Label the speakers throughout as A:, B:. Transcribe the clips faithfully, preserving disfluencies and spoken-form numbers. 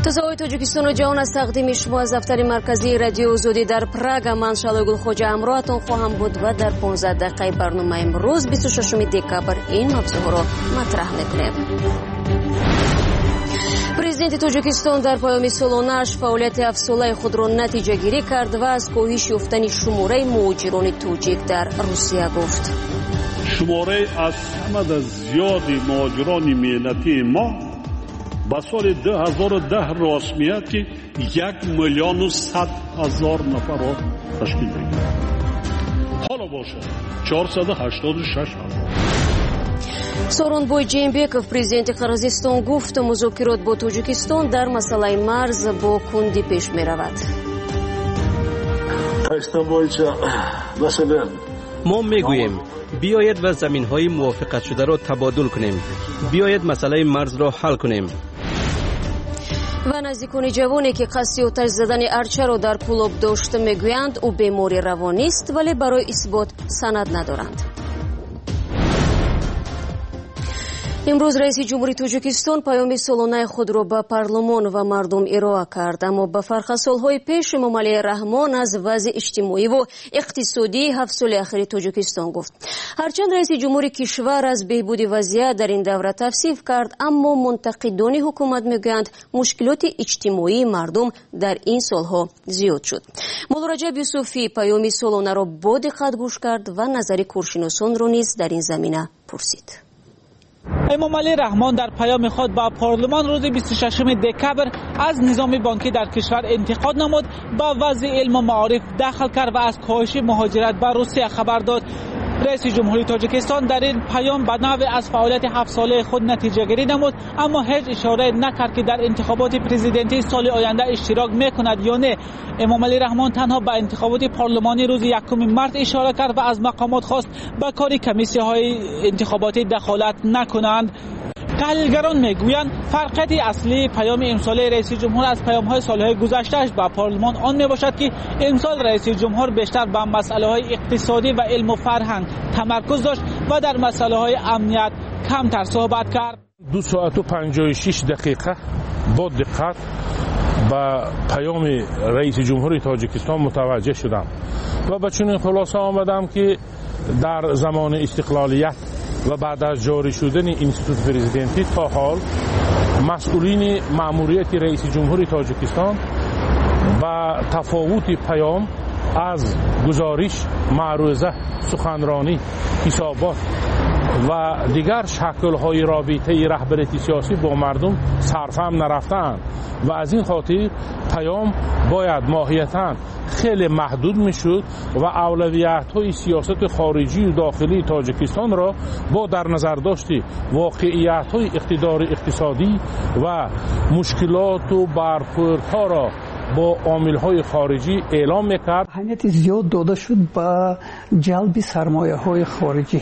A: صدای تاجیکستان و جهان از تقدیم شما از دفتر مرکزی رادیو آزادی در پراگ. من شالای گلخوجه همراهتان خواهم بود و در پانزده دقیقه برنامه امروز بیست و ششم دکبر این موضوع را مطرح می‌کنیم. президенти тоҷикистон дар поёми солонааш фаъолияти ҳафтсолаи худро натиҷа гирӣ кард ва аз коҳиш ёфтани шумораи муҳоҷирони тоҷик дар русия гуфт.
B: шумораи аз ҳамада зиёди муҳоҷирони меҳнатии мо ба соли ду ҳазору даҳ рост меяд ки як миллиону сад ҳазор нафарро ташкил мекард. ҳоло бошад чорсаду ҳаштоду шаш ҳазор.
A: Сооронбой Ҷеймбеков, президенти Қирғизистон, гуфт музокирот бо Тоҷикистон дар масъалаи марз бо кундӣ пеш меравад.
C: мо мегӯем биёед ва заминҳои мувофиқатшударо табодул кунем. биёед масъалаи марзро ҳал кунем.
A: ва наздикони ҷавоне ки қасди оташ задани арчаро дар кӯлоб дошт мегӯянд ӯ бемори равонист, вале барои исбот санад надоранд. имрӯз раиси ҷумҳури Тоҷикистон паёми солонаи худро ба парлумон ва мардум ироа кард, аммо ба фарқ аз солҳои пеш Эмомалӣ Раҳмон аз вазъи иҷтимоиву иқтисодии ҳафт соли ахири Тоҷикистон гуфт. ҳарчанд раиси ҷумҳури кишвар аз беҳбуди вазъият дар ин давра тавсиф кард, аммо мунтақидони ҳукумат мегӯянд мушкилоти иҷтимоии мардум дар ин солҳо зиёд шуд. Молураҷаб Юсуфӣ паёми солонаро бо диққат гӯш кард ва назари коршиносонро низ дар ин замина пурсид.
D: эмомалӣ раҳмон дар паёми худ ба парлумон рӯзи بیست و ششم دکبر از نظام بانکی در کشور انتقاد نمود، با وضع علم و معارف دخل کرد و از کاهش مهاجرت به روسیه خبر داد. رئیس جمهوری تاجیکستان در این پیام به نحو از فعالیت هفت ساله خود نتیجه گیری نمود، اما هیچ اشاره نکرد که در انتخابات پرزیدنتی سال آینده اشتراک میکند یا نه. امامعلی رحمان تنها به انتخابات پارلمانی روز یکم مارس اشاره کرد و از مقامات خواست به کار کمیسیون های انتخاباتی دخالت نکنند. تحلیلگران میگویند فرقیت اصلی پیام امسال رئیس جمهور از پیام‌های سالهای گذشته‌اش با پارلمان آن میباشد که امسال رئیس جمهور بیشتر به مسائل اقتصادی و علم و فرهنگ تمرکز داشت و در مسائل امنیت کمتر صحبت کرد.
E: دو ساعت و پنجاه و شش دقیقه با دقت با پیام رئیس جمهور تاجیکستان متوجه شدم و به چنین خلاصه آمدم که در زمان استقلالیت و بعد از جاری شدن اینستیتوت پرزیدنتی تا حال مسئولین مأموریت رئیس جمهور تاجیکستان و تفاوت پیام از گزارش، معروضه، سخنرانی، حسابات و دیگر شکل‌های رابطه رهبری سیاسی با مردم صرفا نرفتند و از این خاطر پیام باید ماهیتاً خیلی محدود میشد و اولویت‌های سیاست خارجی و داخلی تاجیکستان را با در نظر داشتی واقعیت‌های اقتدار اقتصادی و مشکلات و برخوردها را با عامل‌های خارجی اعلام می‌کرد.
F: اهمیت زیاد داده شد به جلب سرمایه‌های خارجی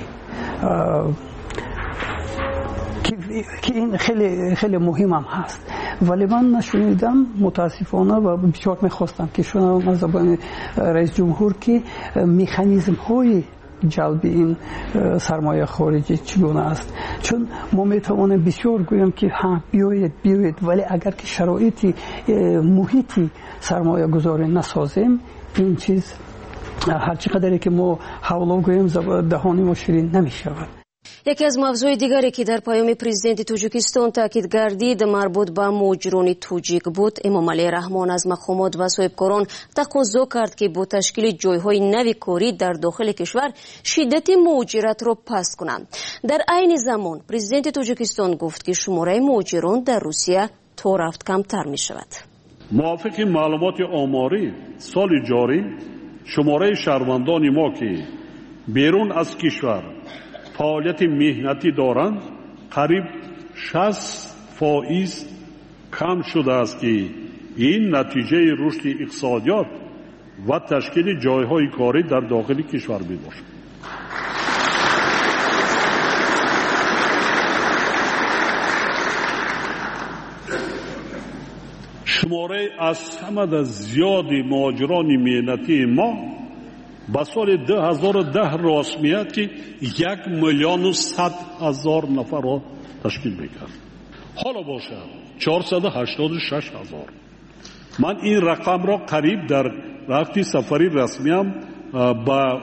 F: که این خیلی خیلی مهم هم هست، ولی من نشنیدم متاسفانه و بسیار میخواستم که شنوم از زبان رئیس جمهور که مکانیزم های جلب این سرمایه خارجی چگونه است، چون ما میتوانیم بسیار گویم که ها بیاید بیاید، ولی اگر که شرایطی محیطی سرمایه گذاری نسازیم این چیز هر چقدری که ما حوالا گویم دهانی ما شیرین نمیشود.
A: یکی از موضوع دیگری که در پیام پرزیدنت توجیکستان تاکید گردید مربوط به مهاجران توجیک بود. امامعلی رحمان از مقامات و صاحبکاران تقاضا کرد که با تشکیل جایهای نوی کاری در داخل کشور شدت مهاجرت را پست کنند. در عین زمان پرزیدنت توجیکستان گفت که شماره مهاجران در روسیه تا رفت کمتر می شود.
B: موافق معلومات آماری سال جاری شماره شهروندان ما که بیرون از کشور فعالیت مهنتی دارند قریب شصت فائز کم شده است که این نتیجه رشد اقتصادیات و تشکیل جایهای کاری در داخل کشور میباشد. شماره از همه زیادی مهاجران مهنتی ما با سال دو هزار و ده راست میاد که یک میلیون و صد هزار نفر را تشکیل میکرد. حالا باشد چهارصد و هشتاد و شش هزار. من این رقم را قریب در وقتی سفری رسمیم با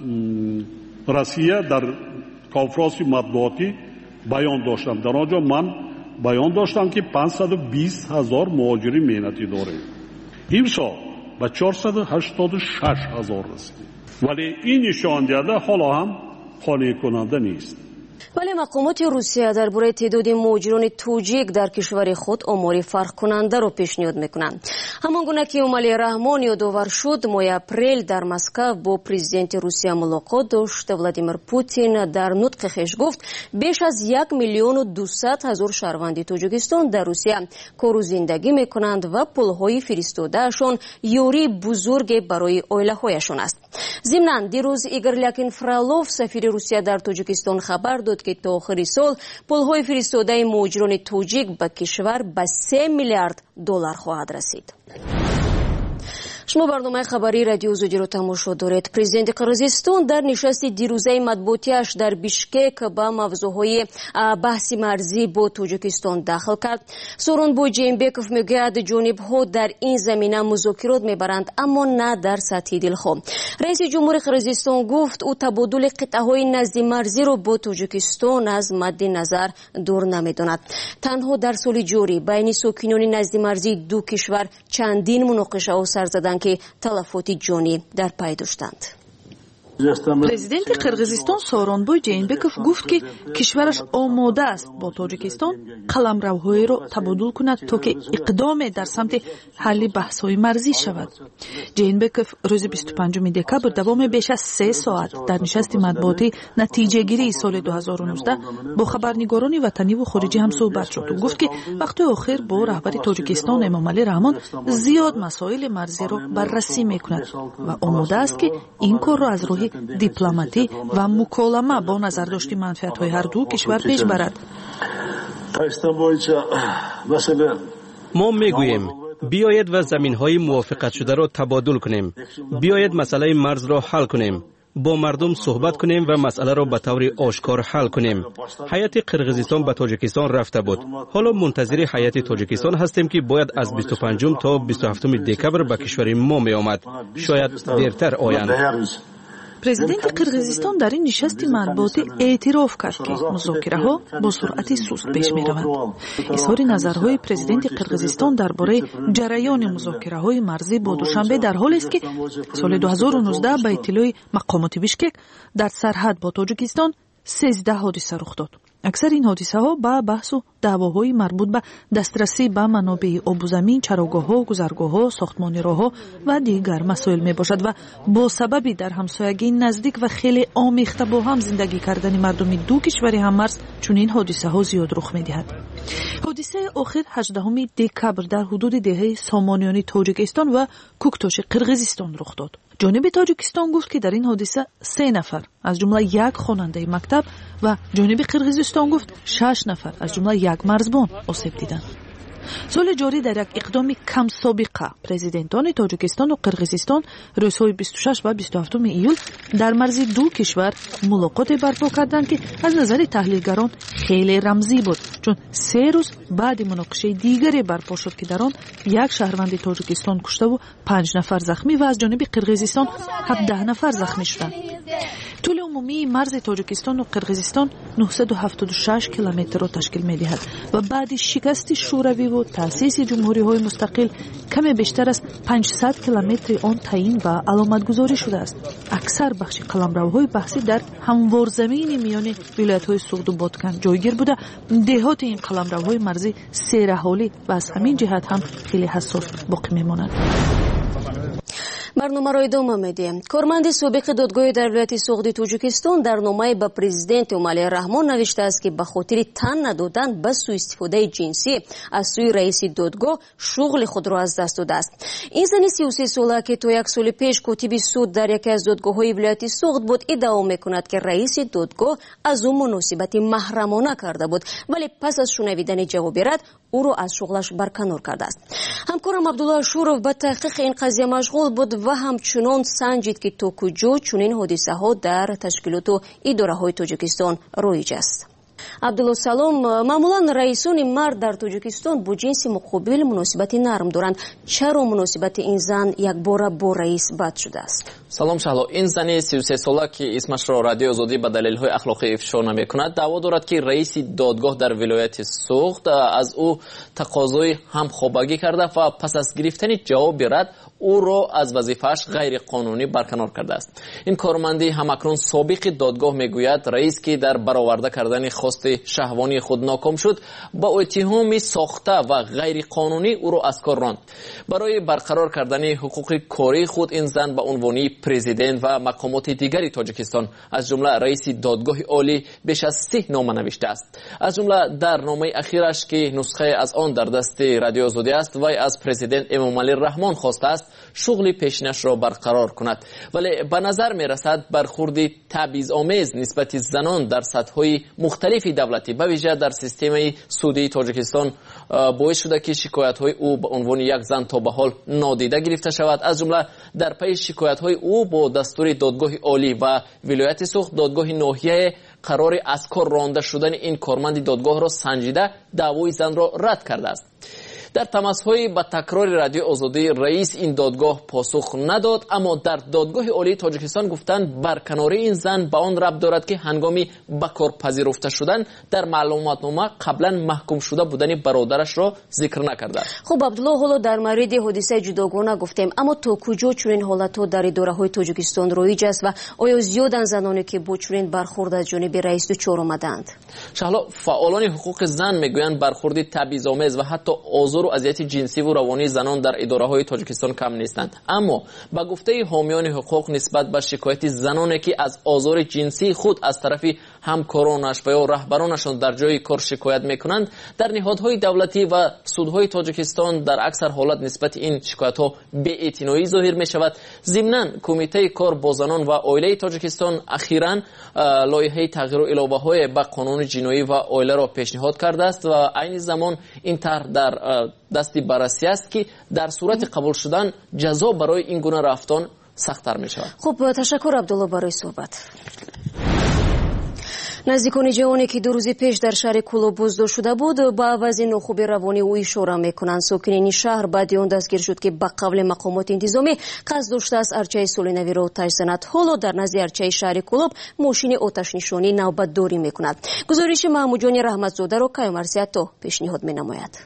B: روسیه در کنفرانس مطبوعاتی بیان داشتم. در آنجا من بیان داشتم که پانصد و بیست هزار مهاجر مهنتی داریم. امسال به چهارصد و هشتاد و شش هزار رسیدیم. ولی این نشان دهنده حالا هم قانع کننده نیست.
A: ولی مقامات روسیه درباره تعداد مهاجران توجیک در کشور خود آماری فرق کننده را پیشنهاد میکنند. همان گونه که امالی رحمان یادآور شد، ماه اپریل در مسکو با پرزیدنت روسیه ملاقات داشت. ولادیمیر پوتین در نطق خویش گفت بیش از یک میلیون و دویست هزار شهروند تاجیکستان در روسیه کار و زندگی میکنند و پولهای فرستادهشان یاری بزرگ برای عائله‌هایشان است. ضمناً دیروز ایگور لاکین فرالوف سفیر روسیه در تاجیکستان خبر داد که تا آخر سال پولهای فرستاده مهاجران توجیک به کشور به سه میلیارد دلار خواهد رسید. شما برنامه خبری رادیو زودی رو تماشا دارید. پرزیدنت قرقیزستان در نشست دیروزه مطبوعاتیش در بیشکک با موضوعهای بحث مرزی با تاجیکستان داخل کرد. سورونبوی جیمبکوف میگوید جانب‌ها در این زمینه مذاکرات میبرند اما نه در سطح دلخواه. رئیس جمهور قرقیزستان گفت او تبادل قطعه‌های نزد مرزی رو با تاجیکستان از مد نظر دور نمیداند. تنها در سال جاری بین ساکنان نزد مرزی دو کشور چندین مناقشه ها سر زدند که تلفات جانی در پی داشتند.
G: پرزیدنت قرقیزستان سورونبوی جیمبکوف گفت که کشورش آماده است با تاجیکستان قلمروهای را تبادل کند تا که اقدام در سمت حل بحث‌های مرزی شود. جیمبکوف روز بیست و پنجم دکبر دوام بیش از سه ساعت در نشست مطبوعاتی نتیجه گیری سال دو هزار و نوزده با خبرنگاران وطنی و خارجی هم صحبت شد و گفت که وقت آخر با رهبر تاجیکستان امامعلی رحمان زیاد مسائل مرزی را بررسی میکند و آماده است که این کار را از راه دیپلماتی و مکالمه با نظرداشتی منفعت‌های هر دو کشور پیش برد.
C: ما میگوییم بیایید و زمین‌های موافقت شده را تبادل کنیم. بیایید مسئله مرز را حل کنیم. با مردم صحبت کنیم و مسئله را به طور آشکار حل کنیم. هیئت قرقیزستان به تاجیکستان رفته بود. حالا منتظر هیئت تاجیکستان هستیم که باید از بیست و پنجم تا بیست و هفتم دکبر به کشور ما می آمد. شاید دیرتر آیند.
G: پرزیدنت قرقیزستان در این نشست مطبوعاتی اعتراف کرد که مذاکره ها با سرعت سست پیش می روند. اظهار نظرهای پرزیدنت قرقیزستان درباره جریان مذاکره های مرزی با دوشنبه در حالی است که سال دو هزار و نوزده به اطلاع مقامات بیشکک در سرحد با تاجیکستان سیزده حادثه رخ داد. اکثر این حادثه ها با بحث و دعواهای مربوط به دسترسی به منابع آب و زمین، چراگاه‌ها، گذرگاه‌ها، ساختمانی راه‌ها و دیگر مسائل می باشد و با سببی در همسایگی نزدیک و خیلی آمیخته با هم زندگی کردن مردم دو کشور هممرز چنین حادثه ها زیاد رخ می دهد. حادثه آخر هجدهم دکبر در حدود دهه سامانیان تاجیکستان و کوکتاش قرقیزستان رخ داد. جانب تاجیکستان گفت که در این حادثه سه نفر از جمله یک خواننده مکتب و جانب قرقیزستان گفت شش نفر از جمله یک مرزبان آسیب دیدند. سال جاری در یک اقدام کم سابقه پرزیدنتان تاجیکستان و قرقیزستان روزهای بیست و شش و بیست و هفتم ایول در مرز دو کشور ملاقات برپا کردند که از نظر تحلیلگران خیلی رمزی بود، چون سه روز بعد مناقشه دیگری برپا شد که در آن یک شهروند تاجیکستان کشته و پنج نفر زخمی و از جانب قرقیزستان هفده نفر زخمی شدند. طول عمومی مرز تاجیکستان و قرقیزستان نهصد و هفتاد و شش کیلومتر را تشکیل می‌دهد و بعد شکست شوروی و تأسیس جمهوری‌های مستقل کمی بیشتر از پانصد کیلومتر آن تعیین و علامتگذاری شده است. اکثر بخش قلمروهای بحثی در هموار زمین میان ولایت‌های سوخت و بادکن جایگیر بوده. دهات این قلمروهای مرزی سیر حالی و از همین جهت هم خیلی حساس باقی می‌مانند.
A: برنامه را ادامه میدیم. کارمند سابق دادگاه در ولایت سوخت تاجیکستان در نامه به پرزیدنت امامعلی رحمان نوشته است که به خاطر تن ندادن به سوء استفاده جنسی از سوی رئیس دادگاه شغل خود را از دست داده است. این زن سی و سه ساله که تا یک سال پیش کاتب سود در یکی از دادگاه‌های ولایت سوخت بود ادعا میکند که رئیس دادگاه از او مناسبت محرمانه کرده بود، ولی پس از شنویدن جواب رد او را از شغلش برکنار کرده است. همکارم عبدالله شورف به تحقیق این قضیه مشغول بود و همچنان سنجید که تا کجا چنین حادثه ها در تشکیلات و اداره های تاجیکستان رایج است. عبدالله سلام، معمولا رئیسان مرد در تاجیکستان با جنس مقابل مناسبت نرم دارند. چرا مناسبت این زن یک بار با رئیس بد شده است؟
H: سلام شهلا، این زن سی و سه ساله که اسمش را رادیو آزادی به دلیل‌های اخلاقی افشا نمی‌کند دعوا دارد که رئیس دادگاه در ولایت سوخت از او تقاضای همخوابگی کرده و پس از گرفتن جواب رد او را از وظیفه‌اش غیر قانونی برکنار کرده است. این کارمندی همکنون سابق دادگاه میگوید رئیس که در برآورده کردن خواست شهوانی خود ناکام شد با اتهام ساخته و غیر قانونی او را از کار راند. برای برقرار کردن حقوق کاری خود این زن به عنوان پرزیدنت و مقامات دیگری تاجیکستان از جمله رئیس دادگاه عالی بیش از سه نامه نوشته است. از جمله در نامه اخیرش که نسخه از آن در دست رادیو آزادی است وی از پرزیدنت امامعلی رحمان خواسته است شغل پیشینش را برقرار کند، ولی به نظر می رسد برخورد تبعیض‌آمیز نسبت زنان در سطح‌های مختلف دولتی به ویژه در سیستم سودی تاجیکستان باعث شده که شکایت‌های او به عنوان یک زن تا به حال نادیده گرفته شود. از جمله در پی شکایت‌های او با دستور دادگاه عالی و ولایت سوخت دادگاه ناحیه قرار از کار رانده شدن این کارمند دادگاه را سنجیده دعوای زن را رد کرده است. در تماس‌های با تکرار رادیو آزادی رئیس این دادگاه پاسخ نداد، اما در دادگاه عالی تاجیکستان گفتند برکناری این زن به آن ربط دارد که هنگامی به کار پذیرفته شدن در معلوماتنامه قبلا محکوم شده بودن برادرش را ذکر نکرده است.
A: خب عبدالله، حالا در مورد حادثه جداگانه گفتیم، اما تا کجا چنین حالت‌ها در اداره‌های تاجیکستان رایج است و آیا زیادن زنانی که با چنین برخورد از جانب رئیس دچار آمدند؟
H: شهلا، فعالان حقوق زن میگویند برخورد تبعیض‌آمیز و حتی آزار و اذیت جنسی و روانی زنان در اداره‌های تاجیکستان کم نیستند. اما با گفته حامیان حقوق نسبت به شکایت زنانی که از آزار جنسی خود از طرف همکارانش و یا رهبرانشان در جای کار شکایت میکنند، در نهادهای دولتی و سودهای تاجیکستان در اکثر حالت نسبت این شکایت‌ها بی‌اعتنایی ظاهر می‌شود. ضمناً کمیته کار با زنان و عائله تاجیکستان اخیراً لایحه تغییر و علاوه‌های به قانون جنایی و عائله را پیشنهاد کرده است و عین زمان این طرح در دستی بررسی است که در صورت قبول شدن جزا برای این گونه رفتار سخت‌تر می‌شود.
A: خب تشکر عبدالله برای صحبت. نزدیکان جوانی که دو روز پیش در شهر کولوب بازداشت شده بود با عوض ناخوبی روانی او اشاره میکنند. ساکنین شهر بعد آن دستگیر شد که به قول مقامات انتظامی قصد داشته است ارچه سولینوی را آتش زند. حالا در نزد ارچه شهر کولوب ماشین آتش نشانی نوبت داری میکند. گزارش محمود جان رحمتزاده را کیام ارسیاتو پیشنهاد مینماید.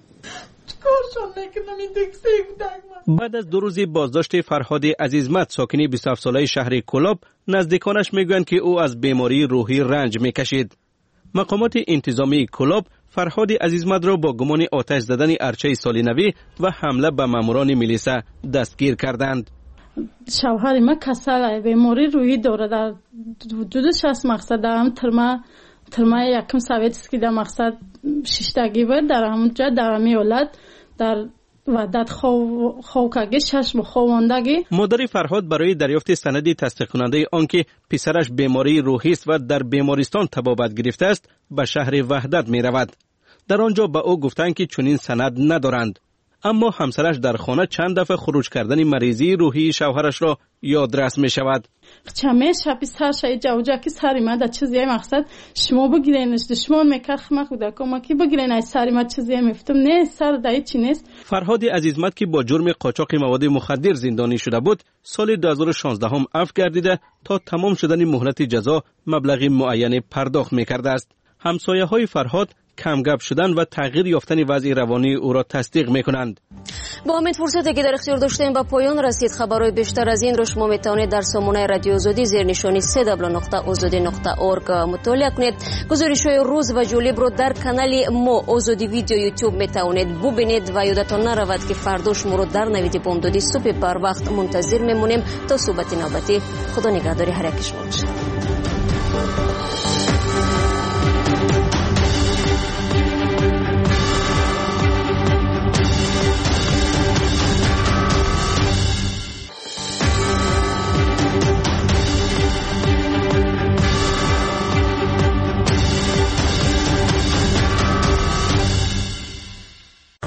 C: بعد از دو روز بازداشت فرهاد عزیزمت ساکنی بیست و هفت ساله شهر کولوب، نزدیکانش میگویند که او از بیماری روحی رنج میکشید. مقامات انتظامی کولوب فرهاد عزیزمت را با گمان آتش زدن ارچه سالینوی و حمله به ماموران میلیسا دستگیر کردند.
I: شوهر ما کسل بیماری روحی دارد. در وجودش از مقصد هم ترما ترما یکم سویت که در مقصد ششتگی بود در همونجا در همی اولاد در وعدت خوکگی ششم خواندگی.
C: مادر فرهاد برای دریافت سند تصدیق کننده آنکه پسرش بیماری روحی است و در بیمارستان تبابت گرفته است به شهر وحدت می رود. در آنجا به او گفتند که چنین سند ندارند، اما همسرش در خانه چند دفعه خروج کردن مریضی روحی شوهرش را یادرس می شود.
I: چمه شبی سر شای جوجا که سری ما در چیزی مقصد شما بگیرینش دشمن میکرخ ما خدا کما کی بگیرین از سری ما چیزی میفتم نه سر دای چی نیست.
C: فرهاد عزیزمت که با جرم قاچاق مواد مخدر زندانی شده بود سال دو هزار و شانزده هم عفو گردیده تا تمام شدن مهلت جزا مبلغ معین پرداخت میکرده است. همسایه های فرهاد کم گپ شدن و تغییر یافتن وضع روانی او را تصدیق میکنند.
A: با امید فرصتی که در اختیار داشتیم به پایان رسید. خبرهای بیشتر از این را شما میتوانید در سامانه رادیو آزادی زیر نشانی سه دبلیو نقطه آزادی نقطه اورگ مطالعه کنید. گزارش‌های روز و جالب را در کانال ما آزادی ویدیو یوتیوب میتوانید ببینید و یادتان نرود که فردا شما را در نوید بامدادی صبح بر وقت منتظر میمونیم تا صحبت نوبتی. خدا نگهداری هر یک شما باشد.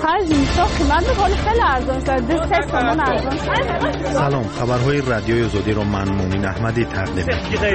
I: خرج میشه قیمت ولی خیلی ارزان است. دو سه تومن ارزان است.
J: سلام، خبرهای رادیوی آزادی رو من مؤمن احمدی تقدیم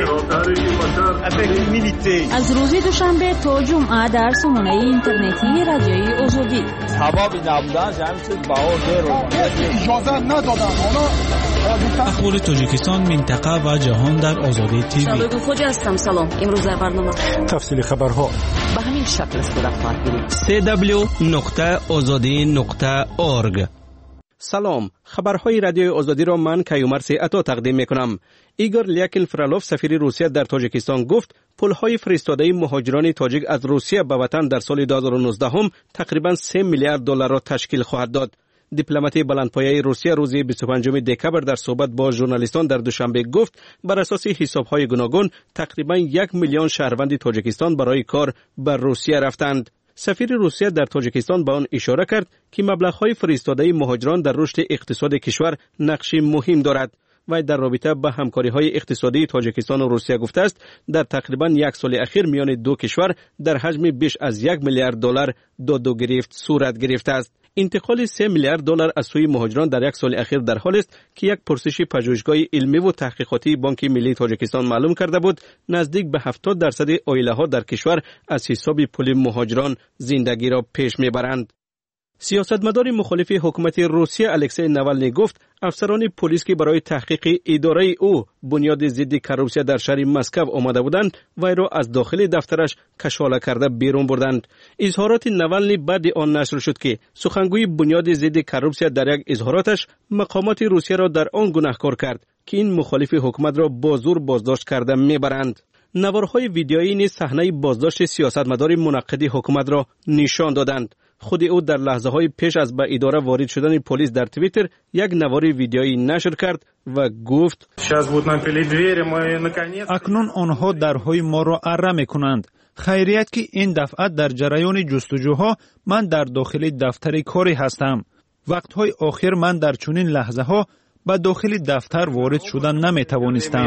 J: می‌کنم.
K: از روز دوشنبه تا جمعه در سامانه اینترنتی رادیوی آزادی.
L: حبابی نبودن جمع شد باور رو اجازه ندادن.
M: اخبار تاجیکستان، منطقه و جهان در آزادی تیوی.
A: شبکه خوج هستم. سلام. امروز در برنامه
J: تفصیل خبرها
N: به همین شکل صورت خواهد گرفت.
C: سی دبلیو نقطه آزادی نقطه اورگ. سلام، خبرهای رادیوی آزادی را من کیومرث عطا تقدیم میکنم. ایگور لیاکین فرالوف سفیر روسیه در تاجیکستان گفت پل‌های فرستاده مهاجران تاجیک از روسیه به وطن در سال دو هزار و نوزده هم تقریبا سه میلیارد دلار را تشکیل خواهد داد. دیپلمات بلندپایه روسیه روز بیست و پنجم دکبر در صحبت با ژورنالیستان در دوشنبه گفت بر اساس حساب‌های گوناگون تقریبا یک میلیون شهروند تاجیکستان برای کار بر روسیه رفتند. سفیر روسیه در تاجیکستان به آن اشاره کرد که مبلغ‌های فرستاده مهاجران در رشد اقتصاد کشور نقشی مهم دارد. و در رابطه با همکاری‌های اقتصادی تاجیکستان و روسیه گفته است در تقریبا یک سال اخیر میان دو کشور در حجم بیش از یک میلیارد دلار دو گرفت صورت گرفته است. انتقال سه میلیارد دلار از سوی مهاجران در یک سال اخیر در حال است که یک پرسش پژوهشگاه علمی و تحقیقاتی بانک ملی تاجیکستان معلوم کرده بود نزدیک به هفتاد درصد عائله‌ها در کشور از حساب پول مهاجران زندگی را پیش میبرند. سیاستمدار مخالف حکومت روسیه الکسی ناوالنی گفت افسران پلیس که برای تحقیق اداره او بنیاد ضد کروپسیا در شهر مسکو آمده بودند وی را از داخل دفترش کشاله کرده بیرون بردند. اظهارات ناوالنی بعد آن نشر شد که سخنگوی بنیاد ضد کروپسیا در یک اظهاراتش مقامات روسیه را در آن گناهکار کرد که این مخالف حکومت را با زور بازداشت کرده میبرند. نوارهای ویدیویی نیز صحنه بازداشت سیاستمدار منقد حکومت را نشان دادند. خود او در لحظه های پیش از به اداره وارد شدن پلیس در توییتر یک نوار ویدیویی نشر کرد و گفت
O: اکنون آنها درهای ما را اره میکنند. خیریت که این دفعه در جریان جستجوها من در داخل دفتر کاری هستم. وقتهای آخر من در چنین لحظه ها به داخل دفتر وارد شدن نمیتوانستم.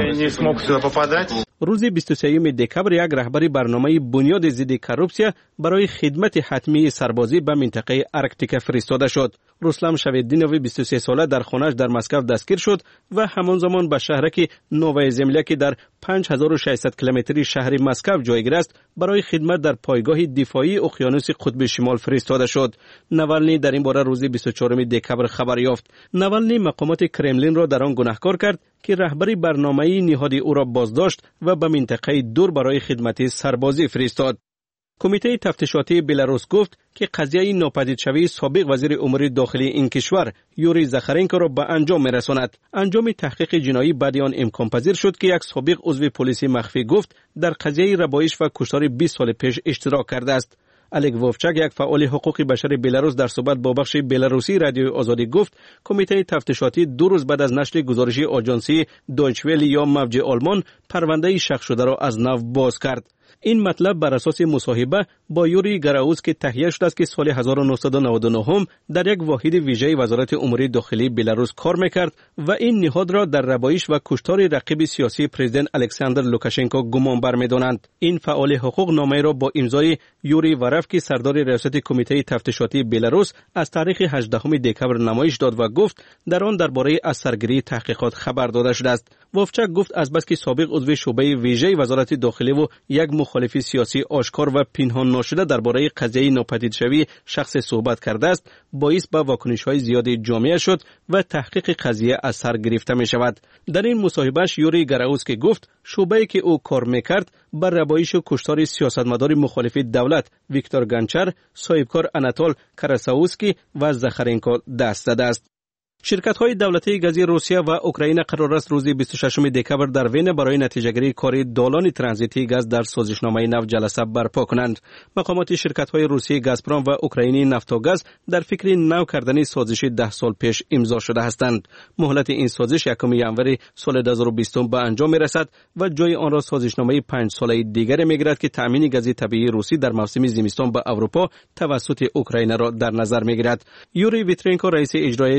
C: روز بیست و سوم دکبر یک رهبر برنامه بنیاد ضد کروپسیا برای خدمت حتمی سربازی به منطقه ارکتیک فرستاده شد. رستم شویدینوی بیست و سه ساله در خانه‌اش در مسکو دستگیر شد و همان زمان به شهرک نووای زملیا که در پنج هزار و ششصد کیلومتری شهر مسکو جایگیر است برای خدمت در پایگاه دفاعی اقیانوس قطب شمال فرستاده شد. ناوالنی در این باره روز بیست و چهارم دکبر خبر یافت. ناوالنی مقامات کرملین را در آن گناهکار کرد که رهبری برنامه نهادی او را بازداشت و به منطقه دور برای خدمت سربازی فرستاد. کمیته تفتیشاتی بلاروس گفت که قضیه ناپدید شوی سابق وزیر امور داخلی این کشور یوری زاخارنکو را به انجام می‌رساند. انجام تحقیق جنایی بعد آن امکان پذیر شد که یک سابق عضو پلیس مخفی گفت در قضیه ربایش و کشتار بیست سال پیش اشتراک کرده است. الک ووفچاک یک فعال حقوق بشر بلاروس در صحبت با بخش بلاروسی رادیو آزادی گفت کمیته تفتیشاتی دو روز بعد از نشر گزارش آژانسی دویچه وله یا موج آلمان پرونده شخص شده را از نو باز کرد. این مطلب بر اساس مصاحبه با یوری گراوس که تهیه شده است که سال هزار و نهصد و نود و نه هم در یک واحد ویژه وزارت امور داخلی بلاروس کار میکرد و این نهاد را در ربایش و کشتار رقیب سیاسی پرزیدنت الکساندر لوکاشنکو گمان برمی‌دانند. این فعال حقوق نامه را با امضای یوری وارف که سردار ریاست کمیته تفتیشاتی بلاروس از تاریخ هجدهم دکبر نمایش داد و گفت در آن درباره از سرگیری تحقیقات خبر داده شده است. ووفچاک گفت از بس که سابق عضو شعبه ویژه وزارت داخلی و یک مخالف سیاسی آشکار و پنهان ناشده درباره قضیه ناپدید شوی شخص صحبت کرده است باعث به واکنش‌های زیادی جامعه شد و تحقیق قضیه از سر گرفته می شود. در این مصاحبهش یوری گراوس که گفت شعبه‌ای که او کار میکرد بر ربایش و کشتار سیاستمدار مخالف دولت ویکتور گانچر، صاحبکار آناتول کراساوسکی و زاخارنکو دست زده است. شرکت‌های دولتی گاز روسیه و اوکراین قرار است روز بیست و ششم دکبر در وین برای نتیجه‌گیری کار دالان ترانزیتی گاز در سازشنامه نفت جلسه برپا کنند. مقامات شرکت‌های روسی گازپروم و اوکراینی نفتوگاز در فکر نو کردن سازش ده سال پیش امضا شده هستند. مهلت این سازش یکم ژانویه سال دو هزار و بیست به انجام می‌رسد و جای آن را سازشنامه پنج ساله دیگر می‌گیرد که تامین گاز طبیعی روسی در موسم زمستان به اروپا توسط اوکراین را در نظر می‌گیرد. یوری ویترنکو رئیس اجرایی شرکت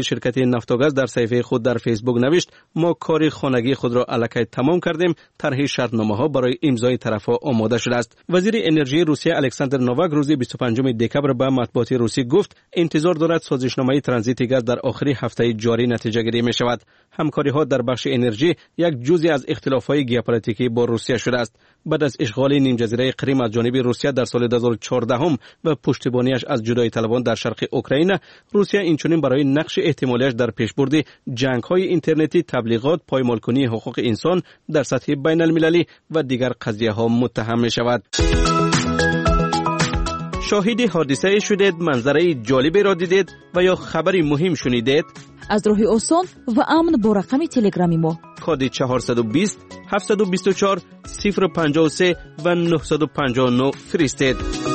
C: نفتوگاز در صفحه خود در فیسبوک نوشت: ما کار خانگی خود را الکی تمام کردیم، طرح شرطنامه‌ها برای امضای طرف‌ها آماده شده است. وزیر انرژی روسیه الکساندر نوواک روز بیست و پنجم دکبر به مطبوعات روسی گفت انتظار دارد سازشنامه ترانزیت گاز در آخر هفته جاری نتیجه گیری می شود. همکاری‌ها در بخش انرژی یک جزئی از اختلاف‌های ژئوپلیتیکی با روسیه شده است. بعد از اشغال نیم جزیره کریم از جانب روسیه در سال دو هزار و چهارده هم و پشتیبانیش از جدایی طلبان در شرق اوکراین، روسیه اینچنین برای نقش احتمالیش در پیشبرد جنگ‌های اینترنتی، تبلیغات، پایمالکنی حقوق انسان در سطح بین المللی و دیگر قضیه‌ها متهم می‌شود. شاهد حادثه شدید، منظره جالبی را دیدید و یا خبری مهم شنیدید؟
G: از راه آسان و امن با رقم تلگرامی ما
C: کد چهارصد و بیست هفتصد و بیست و چهار صفر پنجاه و سه و نهصد و پنجاه و نه فرستید.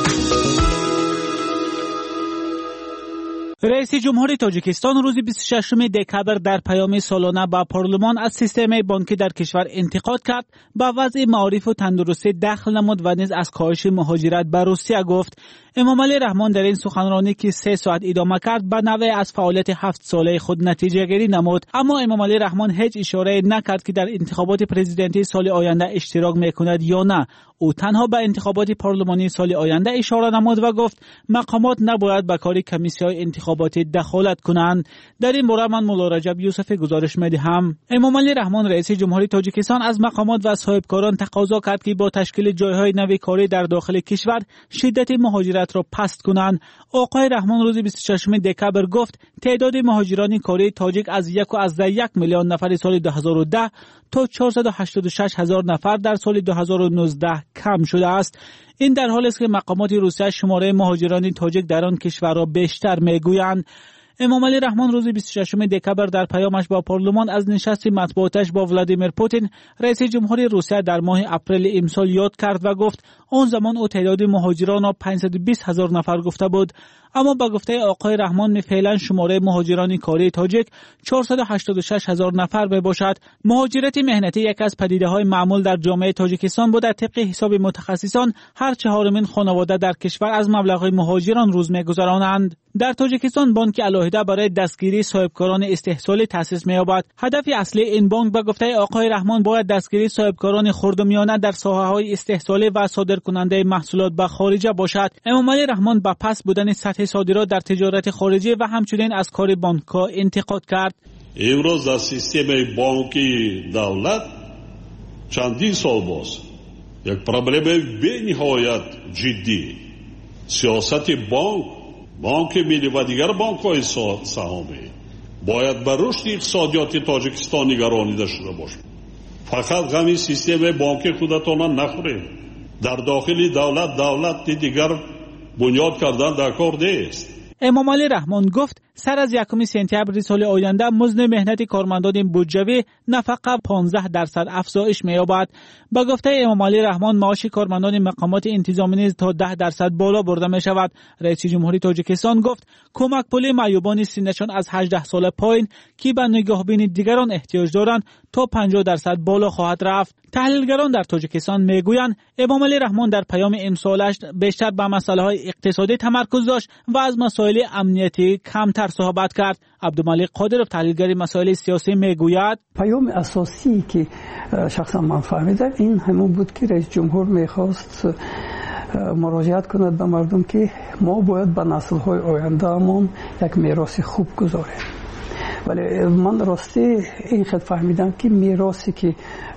D: رئیس جمهور تاجیکستان روز بیست و ششم دکبر در پیام سالانه به پارلمان از سیستم بانکی در کشور انتقاد کرد، به وضع معارف و تندرستی دخل نمود و نیز از کاهش مهاجرت به روسیه گفت. امام علی رحمان در این سخنرانی که سه ساعت ادامه کرد به نوع از فعالیت هفت ساله خود نتیجه گیری نمود، اما امام علی رحمان هیچ اشاره نکرد که در انتخابات پرزیدنتی سال آینده اشتراک میکند یا نه. او تنها به انتخابات پارلمانی سال آینده اشاره نمود و گفت مقامات نباید به کار کمیسی‌های انتخاباتی دخالت کنند. در این باره من مولا رجب یوسف گزارش می‌دهم. امام علی رحمان رئیس جمهوری تاجیکستان از مقامات و صاحبکاران تقاضا کرد که با تشکیل جای‌های نوی کاری در داخل کشور شدت مهاجرت را پست کنند. آقای رحمان روز بیست و ششم دکبر گفت تعداد مهاجران کاری تاجیک از یک و از یک میلیون نفر سال دو هزار و ده تا چهارصد و هشتاد و شش هزار نفر در سال دو هزار و نوزده کم شده است. این در حالی است که مقامات روسیه شماره مهاجران تاجیک در آن کشور را بیشتر میگویند. امام علی رحمان روز بیست و ششم دکبر در پیامش با پارلمان از نشست مطبوعاتش با ولادیمیر پوتین رئیس جمهوری روسیه در ماه اپریل امسال یاد کرد و گفت آن زمان او تعداد مهاجران را پانصد و بیست هزار نفر گفته بود، اما با گفته آقای رحمان فعلا شماره مهاجران کاری تاجیک چهارصد و هشتاد و شش هزار نفر می باشد. مهاجرت مهنتی یک از پدیده‌های معمول در جامعه تاجیکستان بود. طبق حساب متخصصان هر چهارمین خانواده در کشور از مبلغ مهاجران روز می‌گذرانند. در تاجیکستان بانک علاهده برای دستگیری صاحبکاران استحصالی تأسیس می‌یابد. هدف اصلی این بانک با گفته آقای رحمان باید دستگیری صاحبکاران خرد و میانه در ساحه‌های استحصالی و صادرکننده محصولات به خارج باشد. امام علی رحمان با پس بودن سطح صادرات در تجارت خارجی و همچنین از کار بانک‌ها انتقاد کرد.
B: امروز در سیستم بانکی دولت چندین سال باز یک پروبلم بی‌نهایت جدی سیاست بانک بانک ملی و دیگر بانک‌های سهامی باید بر رشد اقتصادیات تاجیکستان نگرانیده شده باشد. فقط همین سیستم بانکی خودتان نخورید. در داخل دولت دولت دیگر بنیاد کردن در کار نیست.
D: امام علی رحمان گفت سر از یکم سپتامبر سال آینده مزد مهنت کارمندان بودجوی نفقه پانزده درصد افزایش می‌یابد. با گفته امام علی رحمان معاش کارمندان مقامات انتظامی نیز تا ده درصد بالا برده می‌شود. رئیس جمهوری تاجیکستان گفت کمک پول معیوبان سنشان از هجده سال پایین که به نگاهبین دیگران احتیاج دارند تا پنجاه درصد بالا خواهد رفت. تحلیلگران در تاجیکستان میگویند امام علی رحمان در پیام امسالش بیشتر به مسائل اقتصادی تمرکز داشت و از مسائل امنیتی کمتر صحبت کرد. عبدالملک قادرов تحلیلگر مسائل سیاسی میگوید
F: پیام اساسی که شخصا من فهمیدم این همون بود که رئیس جمهور میخواست مراجعت کند به مردم که ما باید به نسل‌های آینده‌مون یک میراث خوب گذاریم. ولی من راستی این خود فهمیدم که میراثی که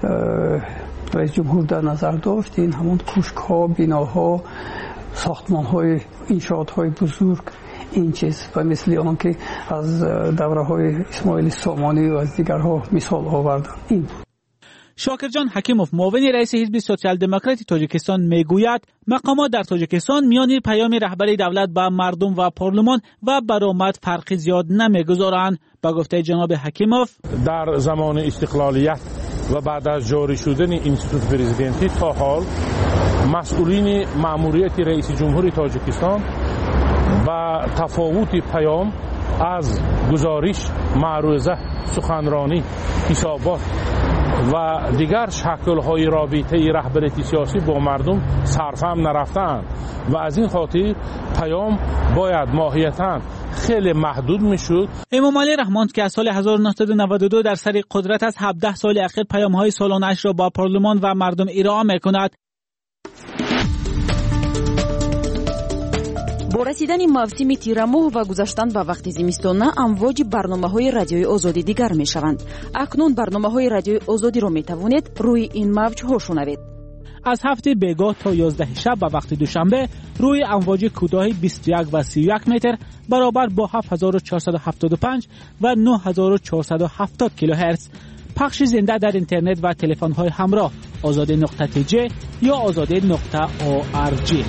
F: رئیس جمهور در نظر داشت این همون کوشک‌ها، بناها، ساختمان‌های، انشاءات‌های بزرگ این چیز و مثل آن که از دوره‌های اسماعیل سامانی و از دیگرها مثال آوردن این بود.
D: شاکر جان حکیموف معاون رئیس حزب سوسیال دموکراتی تاجیکستان میگوید مقامات در تاجیکستان میان پیام رهبری دولت به مردم و پارلمان و برآمد فرقی زیاد نمیگذارند. با گفته جناب حکیموف
E: در زمان استقلالیت و بعد از جاری شدن اینستیتوت پرزیدنتی تا حال مسئولین مأموریت رئیس جمهوری تاجیکستان و تفاوت پیام از گزارش، معروضه، سخنرانی، حسابات و دیگر شکل‌های رابطه رهبری سیاسی با مردم صرفم نرفتند و از این خاطر پیام باید ماهیتاً خیلی محدود میشد.
D: امام علی رحمان که از سال هزار و نهصد و نود و دو در سر قدرت از هفده سال اخیر پیام‌های سالانه‌اش را با پارلمان و مردم ارائه می‌کند.
P: با رسیدن موسم تیرماه و گذشتن به وقت زمستانه امواج برنامه‌های رادیوی آزادی دیگر می‌شوند. اکنون برنامه‌های رادیوی آزادی را می‌توانید روی این موج‌ها شنوید.
D: از هفته بیگاه تا یازده شب به وقت دوشنبه روی امواج کوتاه بیست و یک و سی و یک متر برابر با هفت هزار و چهارصد و هفتاد و پنج و نه هزار و چهارصد و هفتاد کیلوهرتز پخش زنده در اینترنت و تلفن‌های همراه آزادی نقطه تی جی یا آزادی نقطه او آر جی.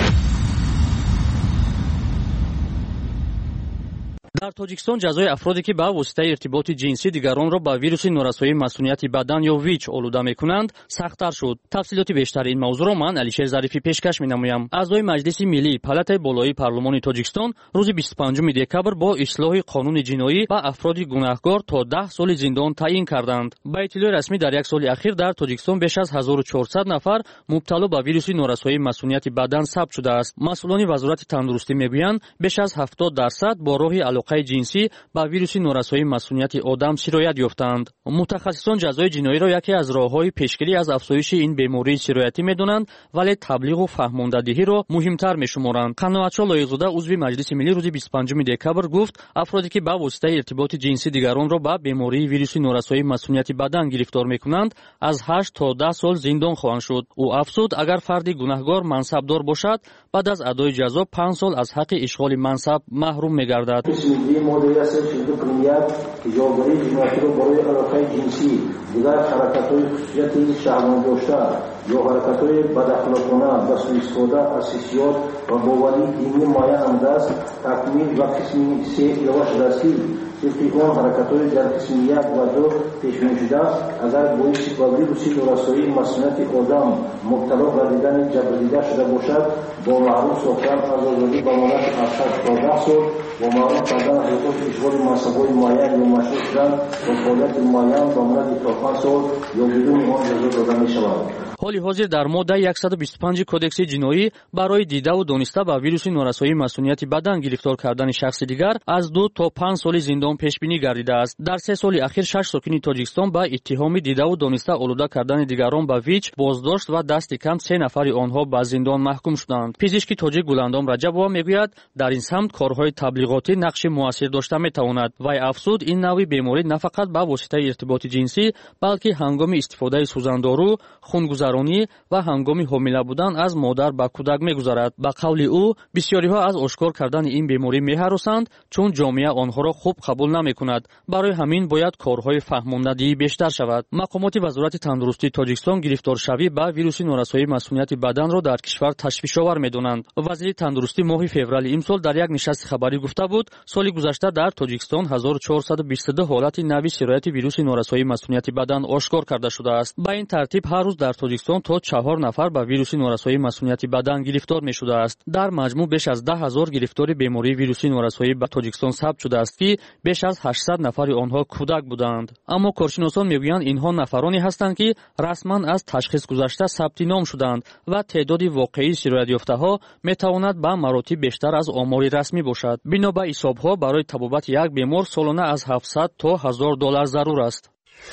Q: در تاجیکستان جزای افرادی که به واسطه ارتباط جنسی دیگران را با ویروس نورسایی مسئولیت بدن یا ویچ آلوده می‌کنند سخت‌تر شد. تفصیلات بیشتر این موضوع را من علیشیر ظریفی پیشکش می‌نمایم. اعضای مجلس ملی پالاتای بالایی پارلمان تاجیکستان روز بیست و پنجم دکبر با اصلاح قانون جنایی با افراد گناهکار تا ده سال زندان تعیین کردند. با اطلاع رسمی در یک سال اخیر در تاجیکستان بیش از هزار و چهارصد نفر مبتلا به ویروس نورسایی مسئولیت بدن ثبت شده است. مسئولان وزارت تندرستی میگویند بیش از هفتاد درصد با راه علاقه جنسی با ویروس نورسایی مسئولیت آدم سرایت یافتند. متخصصان جزای جنایی را یکی از راه‌های پیشگیری از افزایش این بیماری سرایتی می‌دانند، ولی تبلیغ و فهماندهی را مهمتر می‌شمارند. قناعت‌شاه لایق‌زاده عضو مجلس ملی روز بیست و پنجم دکبر گفت افرادی که با واسطه ارتباط جنسی دیگران را با بیماری ویروس نورسایی مسئولیت بدن گرفتار می‌کنند از هشت تا ده سال زندان خواهند شد. او افزود اگر فردی گناهکار منصبدار باشد بعد از ادای جزا پنج سال از حق اشغال منصب محروم می‌گردد.
R: مدیر سرچینه پرمیت جوابداری جنایتی را برای علاقه جنسی دیگر حرکت‌های خصوصیت شهروند داشته یا حرکت‌های بداخلاقانه و سوء استفاده از حیثیت و باوری دینی مایه انداز تکمیل و قسم سه ایواش رسی طبق آن حرکت‌های در قسم یک و دو پیش‌بینی شده اگر باعث به ویروس نورسایی مسئولیت آدم مبتلا به دیدن جبر شده باشد با محروم ساختن از آزادی به مدت از شش تا ده سال و محروم کردن از اشغال منصب‌های معین یا مشروع شدن با فعالیت معین به مدت تا پنج سال یا بدون آن جزا داده می‌شود.
Q: حالی حاضر در ماده صد و بیست و پنج کدکس جنایی برای دیده و دانسته با ویروس نورسایی مسئولیت بدن گرفتار کردن شخص دیگر از دو تا پنج سال زندان پیش بینی گردیده است. در سه سال اخیر شش ساکن تاجیکستان با اتهام دیده و دانسته آلوده کردن دیگران با ویچ بازداشت و دست کم سه نفر آنها به زندان محکوم شدند. پزشک تاجیک گلندام رجبووا میگوید در این سمت کارهای تبلیغاتی نقش موثر داشته میتواند. وی افزود این نوع بیماری نه فقط با واسطه ارتباط جنسی بلکه هنگام استفاده سوزاندارو، خونگذرانی و هنگام حامله بودن از مادر به کودک میگذرد. به قول او بسیاری ها از آشکار کردن این بیماری میهراسند چون جامعه آنها را خوب قبول نمیکند. برای همین باید کارهای فهماندهی بیشتر شود. مقامات وزارت تندرستی تاجیکستان گرفتارشوی با ویروس نورسایی مسئولیت بدن را در کشور تشویش‌آور میدانند. وزیر تندرستی ماه فوریه امسال در یک نشست خبری گفته بود سال گذشته در تاجیکستان هزار و چهارصد و بیست و دو حالت نوی سرایت ویروس نورسایی مسئولیت بدن آشکار کرده شده است. با این ترتیب هر روز در تاجیکستان تا چهار نفر با ویروس نورسایی مسئولیت بدن گرفتار می شده است. در مجموع بیش از ده هزار گرفتار بیماری ویروس نورسایی به تاجیکستان ثبت شده است که بیش از هشتصد نفر آنها کودک بودند. اما کارشناسان میگویند اینها نفرانی هستند که رسما از تشخیص گذشته ثبت نام شدند و تعداد واقعی سرایت یافته ها می تواند به مراتب بیشتر از آمار رسمی باشد. بنا به حساب ها برای تبابت یک بیمار سالانه از هفتصد تا هزار دلار ضرور است.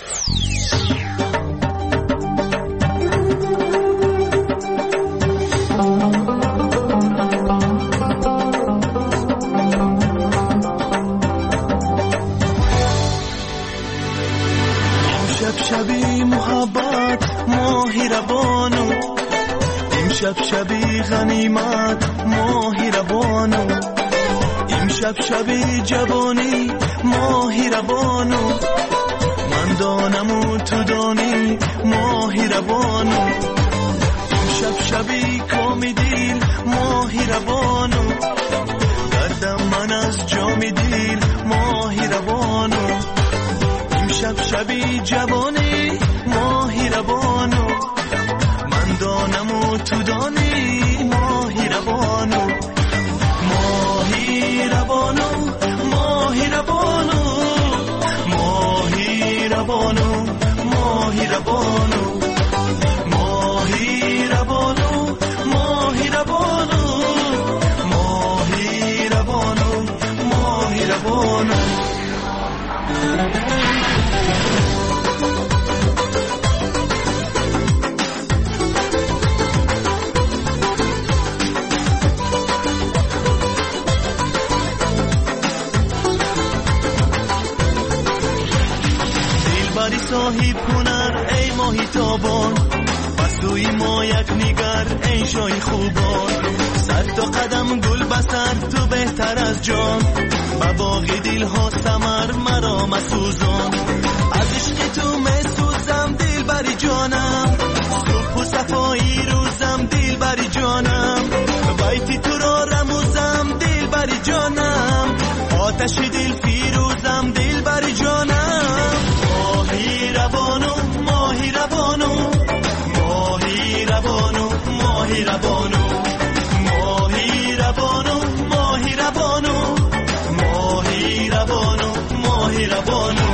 S: شبی محبت ماهی ربانو امشب شبی غنیمت ماهی ربانو امشب شبی جوانی ماهی ربانو من دانم و تو دانی ماهی ربانو امشب شبی کامی دیل ماهی ربانو دردم من از جامی دیل ماهی ربانو امشب شبی جوانی ماهی ربانو من دانم و تو دانی ماهی ربانو ماهی ربانو ماهی ربانو ماهی ربانو ماهی ماهی ربانو ماهی ربانو ماهی ربانو ماهی ربانو ماهی ربانو دلبری صاحب هنر ای ماهی تابان بسوی ما یک نگر ای شای خوبان صد تا قدم گل بسر تو بهتر از جان با باغ دل ها ثمر مرا مسوزان از عشق تو مسوزم دل بری جانم صبح و صفایی روزم دل بری جانم بیتی تو را رموزم دل بری جانم آتش دل فیروزم دل بری جانم ماهی ربانو ماهی ربانو ماهی ربانو ماهی ربانو ماهی ربانو ماهی ربانو ماهی ربانو ماهی ربانو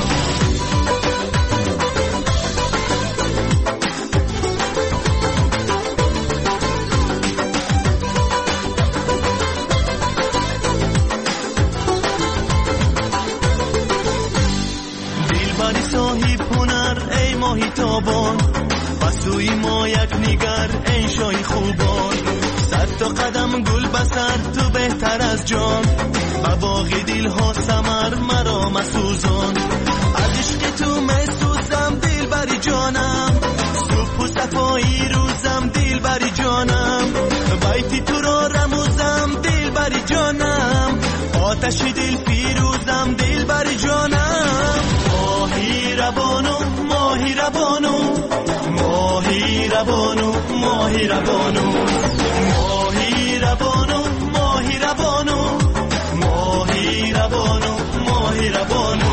S: دلبری صاحب هنر ای ماهی تابان بسوی ما یک نگر ای شای خوبان صد تا قدم گل بسر تو بهتر از جان با باغ دل ها ثمر مرا مسوزان از عشق تو مسوزم دل بری جانم صبح و صفایی روزم دل بری جانم بیتی تو را رموزم دل بری جانم آتش دل فیروزم دل بری جانم ماهی ربانو ماهی ربانو ماهی ربانو ماهی ربانو ماهی ربانو ماهی ربانو ماهی ربانو ماهی ربانو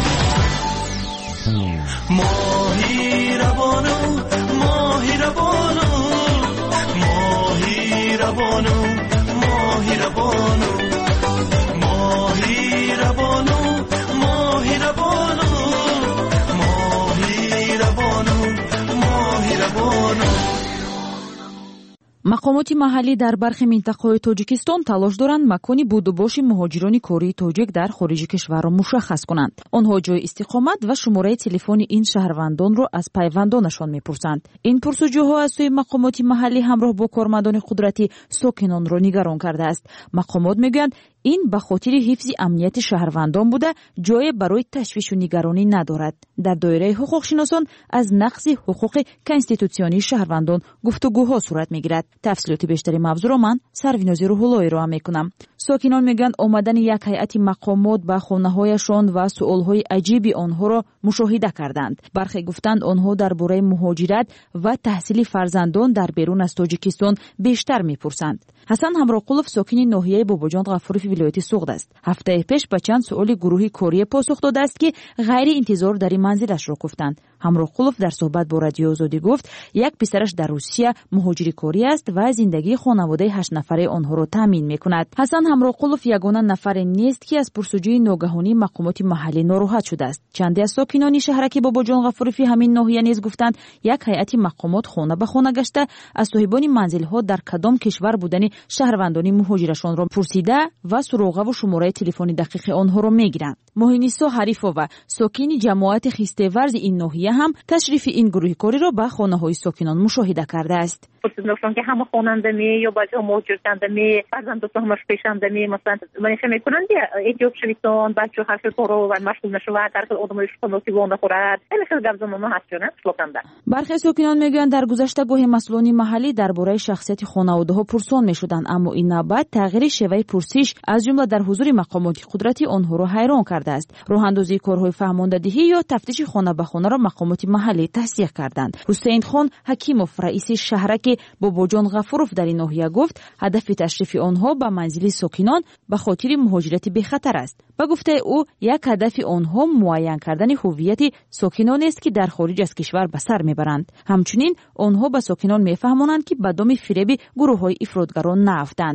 S: ماهی ربانو ماهی ربانو ماهی ربانو ماهی ربانو ماهی ربانو ماهی ربانو ماهی ربانو ماهی ربانو
P: мақомоти маҳаллӣ дар бархи минтақаҳои тоҷикистон талош доранд макони будубоши муҳоҷирони кории тоҷик дар хориҷи кишварро мушаххас кунанд. онҳо ҷои истиқомат ва шумораи телефони ин шаҳрвандонро аз пайвандонашон мепурсанд. ин пурсуҷӯҳо аз сӯи мақомоти маҳаллӣ ҳамроҳ бо кормандони қудратӣ сокинонро нигарон кардааст. мақомот мегӯянд ин ба хотири ҳифзи амнияти шаҳрвандон буда ҷое барои ташвишу нигаронӣ надорад. дар доираи ҳуқуқшиносон аз нақзи ҳуқуқи конститутсионии шаҳрвандон гуфтугӯҳо сурат мегирад. тафсилоти бештари мавзӯъро ман сарвинози рӯҳулло ироа мекунам. сокинон мегӯянд омадани як ҳайати мақомот ба хонаҳояшон ва суолҳои аҷиби онҳоро мушоҳида карданд. бархе гуфтанд онҳо дар бораи муҳоҷират ва таҳсили фарзандон дар берун аз тоҷикистон бештар мепурсанд. ҳасан ҳамроқулов сокини ноҳияи бобоҷон ғафурови вилояти суғд аст. ҳафтаи пеш ба чанд суоли гурӯҳи корие посух додааст ки ғайриинтизор дари манзилашро куфтанд. ҳамроқулов дар суҳбат бо радиои озодӣ гуфт як писараш дар русия муҳоҷири корӣ аст ва зиндагии хонаводаи ҳаштнафараи онҳоро таъмин мекунад. ҳасан ҳамроқулов ягона нафаре нест ки аз пурсуҷӯи ногаҳонии мақомоти маҳаллӣ нороҳат шудааст. чанде аз сокинони шаҳраки бобоҷон ғафурови ҳамин ноҳия низ гуфтанд як ҳайати мақомот хона ба хона гашта аз соҳибони манзилҳо дар кадом кишвар будани шаҳрвандони муҳоҷирашонро пурсида ва суроғаву шумораи телефони дақиқи онҳоро мегиранд. моҳинисо ҳарифова сокини ҷамоати хистеварзи ин ноҳия ҳам ташрифи ин гурӯҳи кориро ба хонаҳои сокинон мушоҳида кардааст.
T: پرسیدن که همه خوانندمی یا باید موجود کندمی فرزند دوست همش پیشندمی مثلا منش میکنند یا ایجاب شویتون بچه هر چه پرو و مشغول نشود در کل آدمش خلاصی وان خورد این خیلی گفتم ما هستیم شلوکنده.
P: برخی ساکنان میگویند در گذشته گاهی مسئولان محلی درباره شخصیت خانواده‌ها پرسان میشدند اما این نوبت تغییر شیوه پرسش از جمله در حضور مقامات قدرتی آنها را حیران کرده است. راهاندازی کارهای فهماندهی یا تفتیش خانه به خانه را مقامات محلی تصدیق کردند. حسین خان حکیموف رئیس شهرک باباجان غفوروف در این ناحیه گفت هدف تشریف آنها به منزل ساکنان به خاطر مهاجرت بی خطر است. به گفته او یک هدف آنها معین کردن هویت ساکنان است که در خارج از کشور به سر میبرند. همچنین آنها به ساکنان میفهمانند که به دام فریب گروه‌های افراطگران نیفتند.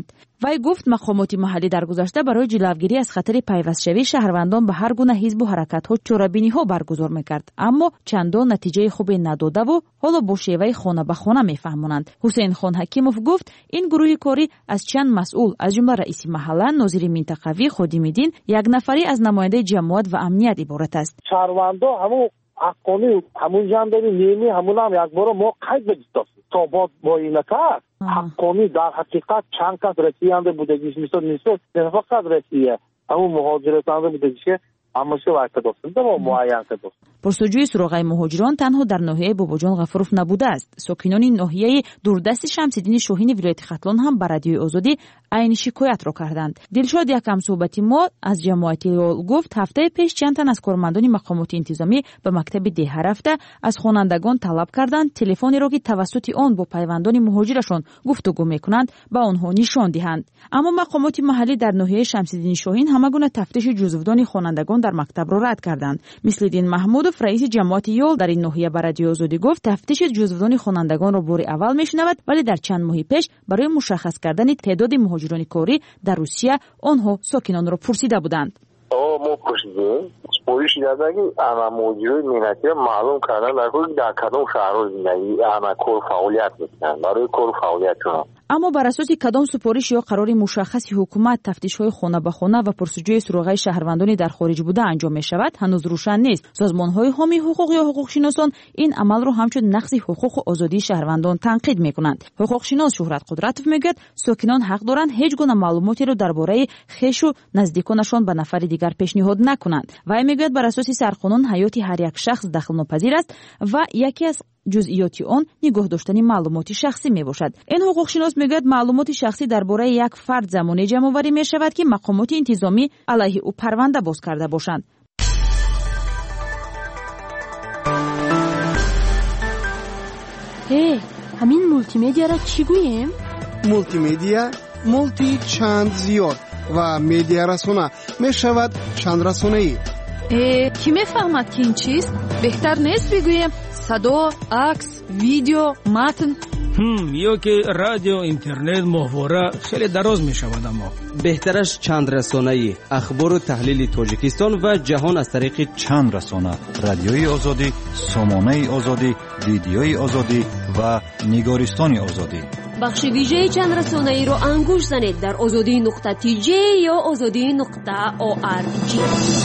P: وی گفت مقامات محلی در گذشته برای جلوگیری از خطر پیوست‌شوی شهروندان به هر گونه حزب و حرکت‌ها چاره‌بینی‌ها برگزار می‌کرد، اما چندان نتیجه خوبی نداده و حالا با شیوه خانه به خانه می‌فهمونند. حسین خان حکیموف گفت این گروه کاری از چند مسئول از جمله رئیس محله، ناظر منطقوی، خادم دین، یک نفری از نماینده جماعت و امنیت عبارت است.
U: شهروندان همون حقانی همون جنبه نیمی همون هم یک بار ما قید بدید تا با با این کار حقانی در حقیقت چند کس رسیدنده بودگیش میشد نیست نه فقط رسیه همون مهاجرتانده بودگیش اما شو وقت داشتن با معین شد.
P: پرسجوی سراغ مهاجران تنها در ناحیه باباجان غفروف نبوده است. ساکنان ناحیه دوردست شمس‌الدین شاهین ولایت ختلان هم بر رادیوی آزادی عین شکایت را کردند. دلشاد یکم صحبتی ما از جماعتی گفت هفته پیش چند تن از کارمندان مقامات انتظامی به مکتب ده رفته از خوانندگان طلب کردند تلفنی را که توسط آن با پیوندان مهاجرشان گفتگو میکنند به آنها نشان دهند. اما مقامات محلی در ناحیه شمس‌الدین شاهین همگونه تفتیش جزودان خوانندگان در مکتب را رد کردند. مثل دین محمودов رئیس جماعت یول در این ناحیه بر رادیو آزادی گفت تفتیش جزودان خوانندگان را بار اول میشنود، ولی در چند ماه پیش برای مشخص کردن تعداد مهاجران کاری در روسیه آنها ساکنان را پرسیده بودند.
U: او ما پرسیدیم پولیس دادن که اما مهاجرای مینتی معلوم کردن در کدام شهر زندگی اما کار فعالیت میکنن برای کار فعالیتشون.
P: اما بر اساس کدام سپارش یا قرار مشخصی حکومت تفتیش‌های خانه به خانه و پرسجوی سراغ شهروندانی در خارج بوده انجام می شود هنوز روشن نیست. سازمان‌های حامی حقوق یا حقوق شناسان این عمل را همچون نقض حقوق و آزادی شهروندان تنقید می‌کنند. حقوق شناس شهرت قدرتوف میگوید ساکنان حق دارند هیچ گونه معلوماتی را درباره خویش و نزدیکانشان به نفر دیگر پیشنهاد نکنند. وی میگوید بر اساس سرقانون حیات هر یک شخص دخل ناپذیر است و یکی از جزئیات آن نگاه داشتن معلومات شخصی می باشد. این حقوق شناس میگوید معلومات شخصی درباره یک فرد زمانی جمع آوری می شود که مقامات انتظامی علیه او پرونده باز کرده باشند.
V: هی همین مولتی مدیا را چی گوییم؟
W: مولتی مدیا مولتی چند زیاد و مدیا رسانه می شود چند رسانه ای.
V: کی می فهمد که این چیست؟ بهتر نیست بگوییم صدا، عکس، ویدیو، متن.
M: هم یا که رادیو، اینترنت، محتوا خیلی دراز می شود. اما
C: بهترش چند رسانه‌ای اخبار و تحلیل تاجیکستان و جهان از طریق
J: چند رسانه: رادیوی آزادی، سامانه آزادی، ویدیوی آزادی و نگارستان آزادی.
A: بخش ویژه چند رسانه‌ای رو انگوش زنید در آزادی نقطه تی جی یا آزادی نقطه او آر جی.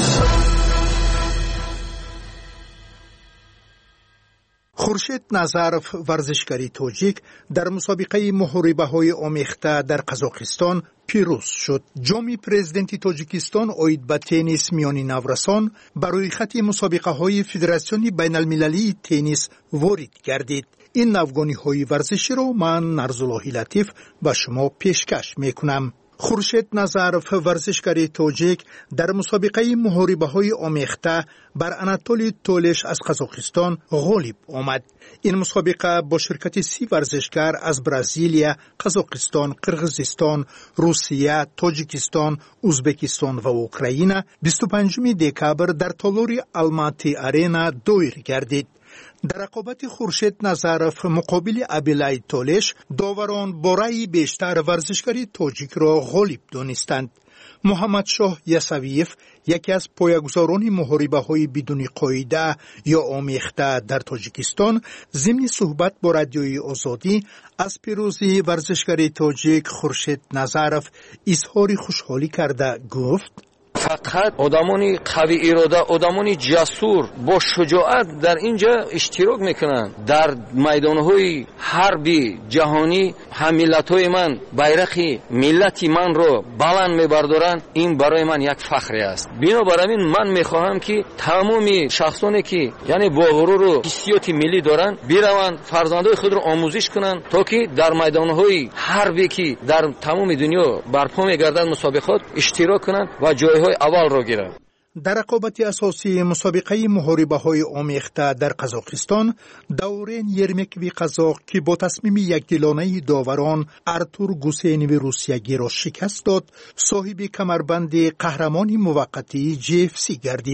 X: خورشید نظرف ورزشکاری تاجیک در مسابقه محاربه‌های آمیخته در قزاقستان پیروز شد. جام پرزیدنت تاجیکستان اوید به تنیس میانی نورسان برای خط مسابقه‌های فدراسیون بین المللی تنیس وارد گردید. این نوگانی‌های ورزشی را من نرزالله لطیف به شما پیشکش میکنم. خورشید نظرف ورزشکاری تاجیک در مسابقه محاربه‌های آمیخته بر اناتولی تولش از قزاقستان غالب آمد. این مسابقه با شرکت سی ورزشکار از برزیلیا، قزاقستان، قرغیزستان، روسیه، تاجیکستان، ازبکستان و اوکراین بیست و پنجم دکبر در تالار الماتی آرینا دایر گردید. در رقابت خورشید نظرف مقابل ابیلای تولش داوران با رأی بیشتر ورزشکاری تاجیک را غالب دانستند. محمد شاه یسویف یکی از پایه‌گذاران محاربه‌های بدون قاعده یا آمیخته در تاجیکستان ضمن صحبت با رادیوی آزادی از پیروزی ورزشکاری تاجیک خورشید نظرف اظهار خوشحالی کرده گفت:
Y: فقط آدمانی قوی اراده، آدمانی جسور با شجاعت در اینجا اشتراک میکنن. در میدانهای حربی جهانی هم ملت‌های من بیرق ملتی من رو بلند میبردارن. این برای من یک فخری است. بنابراین من میخواهم که تمامی شخصانی که یعنی با غرور و حسیات ملی دارن بیروند فرزندای خود رو آموزش کنن تا که در میدانهای حربی که در تمام دنیا برپا میگردن مسابقات اشتراک کنن و جایهای اول را گیرن.
X: در رقابت اساسی مسابقه محاربه‌های آمیخته در قزاقستان دورین یرمکوی قزاق که با تصمیم یکدلانه داوران ارتور گوسینوی روسیگی را شکست داد، صاحب کمربند قهرمانی موقتی جی اف سی گردید.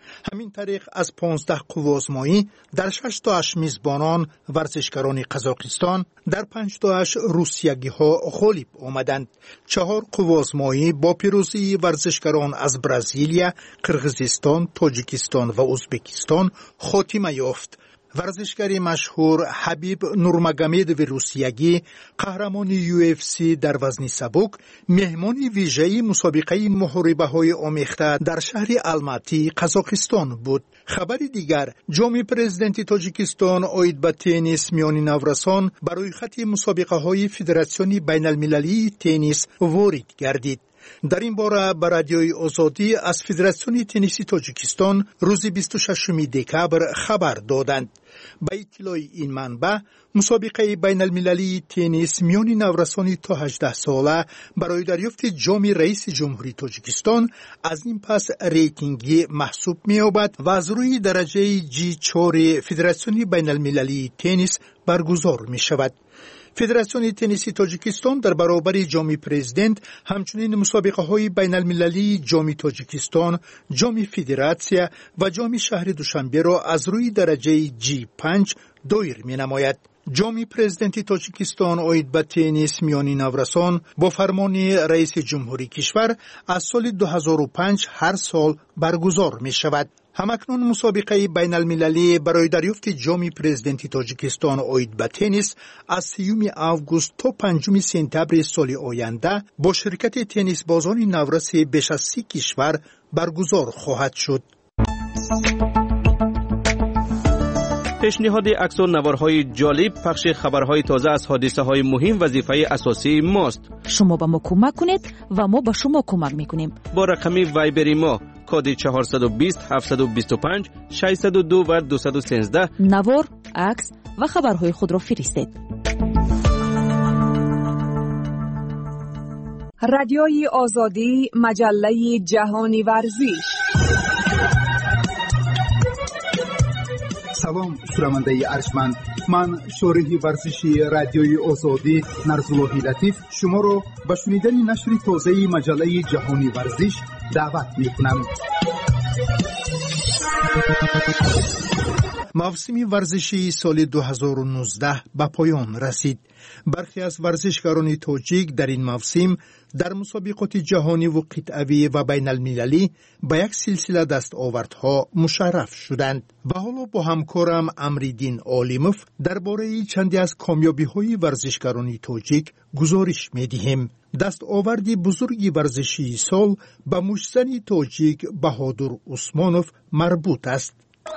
X: همین طریق از پانزده قوازمایی در شش تا اش میزبانان ورزشکاران قزاقستان، در پنج تا اش روسیگی ها غالب آمدند. چهار قوازمایی با پیروزی ورزشکاران از برزیلیا، قرغیزستان، تاجیکستان و ازبکستان خاتمه یافت. ورزشکاری مشهور حبیب نورمگامدوی روسیگی، قهرمان یو اف سی در وزن سبک، مهمان ویژه مسابقه محاربه های آمیخته در شهر الماتی قزاقستان بود. خبر دیگر، جام پرزیدنت تاجیکستان اوید به تنیس میان نورسان برای خط مسابقه های فدراسیون بین المللی تنیس وارد گردید. در این باره به رادیوی آزادی از فدراسیون تنیس تاجیکستان روز بیست و ششم دکبر خبر دادند. به اطلاع این منبع، مسابقه بین المللی تنیس میان نورسان تا هجده ساله برای دریافت جام رئیس جمهوری تاجیکستان از این پس ریتینگی محسوب می‌یابد و از روی درجه جی چهار فدراسیون بین المللی تنیس برگزار می شود. فدراسیون تنیس تاجیکستان در برابر جام پرزیدنت همچنین مسابقه های بین المللی جام تاجیکستان، جام فدراسیا و جام شهر دوشنبه را از روی درجه جی پنج دایر می نماید. جام پرزیدنت تاجیکستان اوید به تنیس میان نورسان با فرمان رئیس جمهوری کشور از سال دو هزار و پنج هر سال برگزار می شود. همکنون مسابقه بین المللی برای دریافت جام پرزیدنت تاجیکستان اوید به تنیس از سیوم آگوست تا پنجم سپتامبر سال آینده با شرکت تنیس بازان نورس بیش از سی کشور برگزار خواهد شد.
C: پیشنهاد عکس و نوارهای جالب، پخش خبرهای تازه از حادثه های مهم وظیفه اساسی ماست.
P: شما به ما کمک کنید و ما به شما کمک میکنیم.
C: با رقم وایبری ما کد چهارصد و بیست هفتصد و بیست و پنج ششصد و دو و دویست و سیزده
P: نوار، عکس و خبرهای خود را فرستید.
H: رادیوی آزادی، مجله جهانی ورزش.
X: سلام شنونده ارجمند، من شارح ورزشی رادیوی آزادی نرزالله لطیف شما را به شنیدن نشر تازه مجله جهانی ورزش دعوت می‌کنم. موسم ورزشی سال دو هزار و نوزده به پایان رسید. برخی از ورزشکاران تاجیک در این موسم در مسابقات جهانی و قطعی و بین المللی به یک سلسله دستاوردها مشرف شدند. و حالا با همکارم امریدین عالموف درباره چندی از کامیابی‌های ورزشکاران تاجیک گزارش می‌دهیم. دستاورد بزرگی ورزشی سال به مشتزن تاجیک بهادر عثمانوف مربوط است.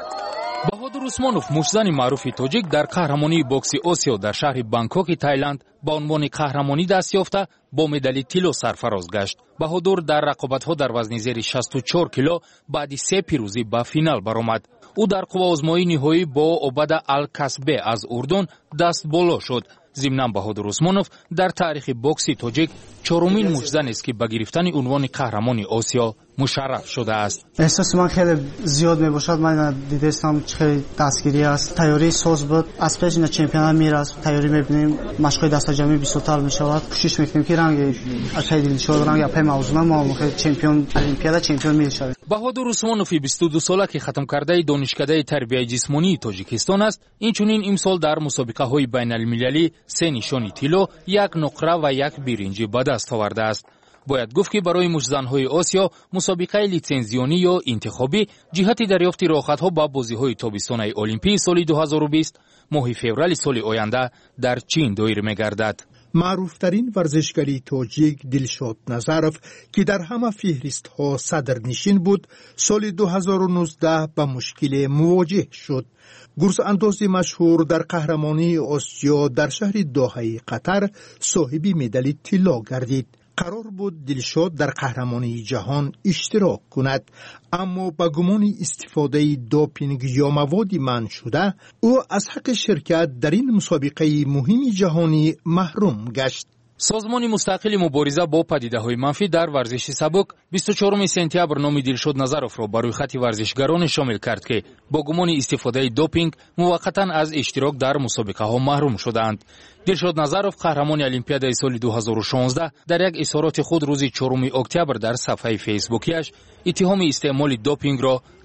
Q: بهادر عثمانوف مشتزن معروف تاجیک در قهرمانی بوکس آسیا در شهر بانکوک تایلند با عنوان قهرمانی دست یافته با مدال طلا سرفراز گشت. بهادر در رقابت‌ها در وزن زیر شصت و چهار کیلو بعد سه پیروزی به فینال برآمد. او در قوازمایی نهایی با عبد الکسبه از اردن دست بالا شد. ضمناً بهادر عثمانوف در تاریخ بوکس تاجیک چهارمین مشتزن است که به گرفتن عنوان قهرمان آسیا مشرف شده است.
I: احساس من خیلی زیاد میباشد. من دیدستم خیلی دستگیری است. تیاری ساز بود. از پیش نه چمپیون میراست. تیاری میبینیم مشقای دست جمعی بیشتر میشود. کوشش میکنیم که رنگ اکیدی دلشاد رنگ اپ موضوع ما چمپیون المپیادا چمپیون میشود.
Q: بهادر عثمانوف بیست و دو ساله که ختم کرده دانشکده تربیت جسمانی تاجیکستان است. اینچنین امسال در مسابقه های بین المللی سه نشانی طلا، یک نقره و یک برنج به دست آورده است. باید گفت که برای مشتزن‌های آسیا مسابقه لیتنزیونی یا انتخابی جهت دریافت راحت‌ها با بازی‌های تابستانی المپیک سال دو هزار و بیست ماه فوریه سال آینده در چین دایر می‌گردد.
X: معروفترین ورزشکاری تاجیک دلشاد نظرف که در همه فهرست‌ها صدرنشین بود، سال دو هزار و نوزده با مشکل مواجه شد. گرز انداز مشهور در قهرمانی آسیا در شهر دوحه قطر صاحب مدال طلا گردید. قرار بود دلشاد در قهرمانی جهان اشتراک کند، اما با گمان استفاده دوپینگ یا مواد منع شده او از حق شرکت در این مسابقه مهم جهانی محروم گشت.
Q: سازمان مستقل مبارزه با پدیده‌های منفی در ورزش سبک بیست و چهارم سپتامبر نام دلشاد نظرف را برای خط ورزشگران شامل کرد که با گمان استفاده دوپینگ موقتا از اشتراک در مسابقه ها محروم شدند. دلشاد نظرف قهرمان المپیادای سال دو هزار و شانزده در یک اظهارات خود روز چهارم اکتبر در صفحه فیسبوکیش اتهام استعمال دوپینگ را